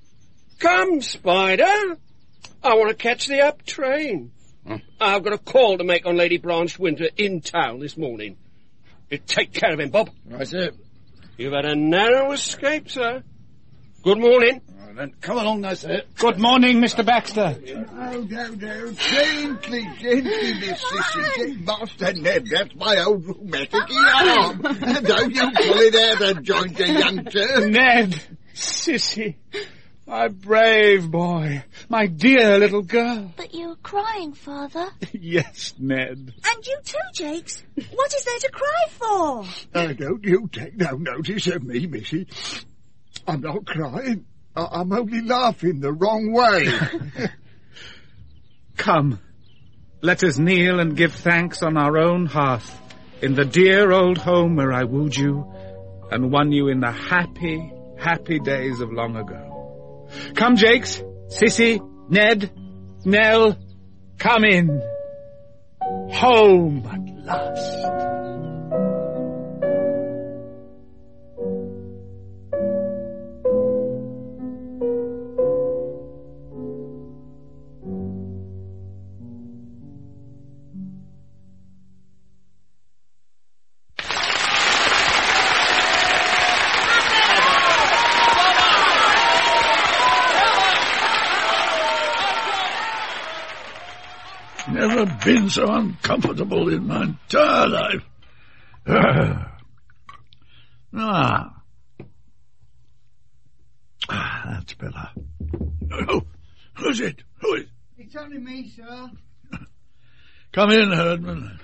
Come, Spider. I want to catch the up train. I've got a call to make on Lady Blanche Winter in town this morning. You take care of him, Bob. Right, sir. You've had a narrow escape, sir. Good morning. Then come along now, sir. Good morning, Mr. Baxter. Oh, no. Gently, Miss Sissy. Master Ned, that's my old rheumatic arm. Don't you pull it out and join the youngster. Ned, Sissy, my brave boy, my dear little girl. But you were crying, Father. Yes, Ned. And you too, Jakes. What is there to cry for? Don't you take no notice of me, Missy. I'm not crying. I'm only laughing the wrong way. Come, let us kneel and give thanks on our own hearth in the dear old home where I wooed you and won you in the happy, happy days of long ago. Come, Jakes, Sissy, Ned, Nell, come in. Home at last. never been so uncomfortable in my entire life. That's better. Oh, who's it? Who is it? It's only me, sir. Come in, Herdman.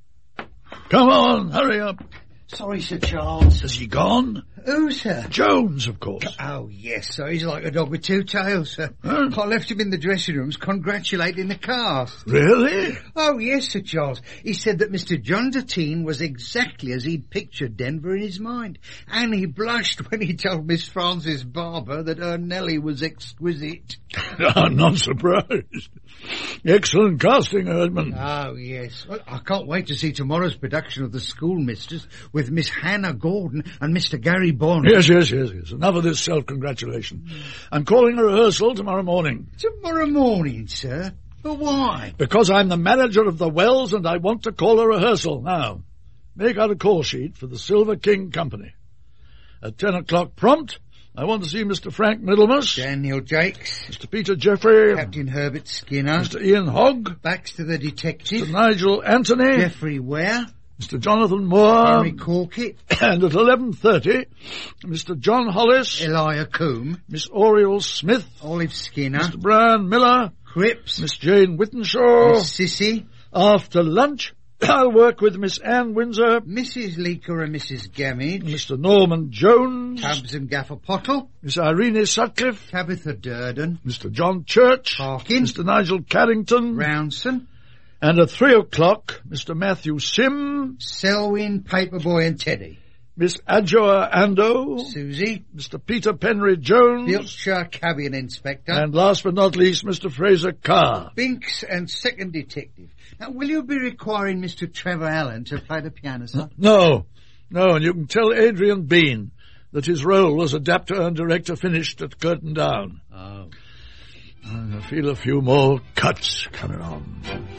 Come on, hurry up. Sorry, Sir Charles. Has he gone? Who, sir? Jones, of course. Oh, yes, sir. He's like a dog with two tails, sir. Huh? I left him in the dressing rooms congratulating the cast. Really? Oh, yes, Sir Charles. He said that Mr. John Dettine was exactly as he'd pictured Denver in his mind. And he blushed when he told Miss Frances Barber that her Nellie was exquisite. I'm not surprised. Excellent casting, Herdman. Oh, yes. Well, I can't wait to see tomorrow's production of The Schoolmistress with Miss Hannah Gordon and Mr. Gary Bond. Yes. Enough of this self-congratulation. I'm calling a rehearsal tomorrow morning. Tomorrow morning, sir? But why? Because I'm the manager of the Wells and I want to call a rehearsal. Now, make out a call sheet for the Silver King Company. At 10 o'clock prompt, I want to see Mr. Frank Middlemas, Daniel Jakes, Mr. Peter Jeffrey, Captain Herbert Skinner, Mr. Ian Hogg, Baxter the Detective, Mr. Nigel Anthony, Geoffrey Ware, Mr. Jonathan Moore, Henry Corkett, and at 11:30, Mr. John Hollis, Elijah Combe, Miss Oriel Smith, Olive Skinner, Mr. Brian Miller, Cripps, Miss Jane Whittenshaw. Miss Sissy. After lunch, I'll work with Miss Anne Windsor, Mrs. Leaker and Mrs. Gamage, Mr. Norman Jones, Tubbs and Gaffer Pottle, Miss Irene Sutcliffe, Tabitha Durden, Mr. John Church, Parkin, Mr. Nigel Carrington, Roundson, and at 3 o'clock, Mr. Matthew Sim, Selwyn, Paperboy and Teddy, Miss Adjoa Ando, Susie, Mr. Peter Penry Jones, Wiltshire Cabin Inspector, and last but not least, Mr. Fraser Carr. Binks and Second Detective. Now, will you be requiring Mr. Trevor Allen to play the piano, sir? No, and you can tell Adrian Bean that his role as adapter and director finished at Curtain Down. Oh. I feel a few more cuts coming on.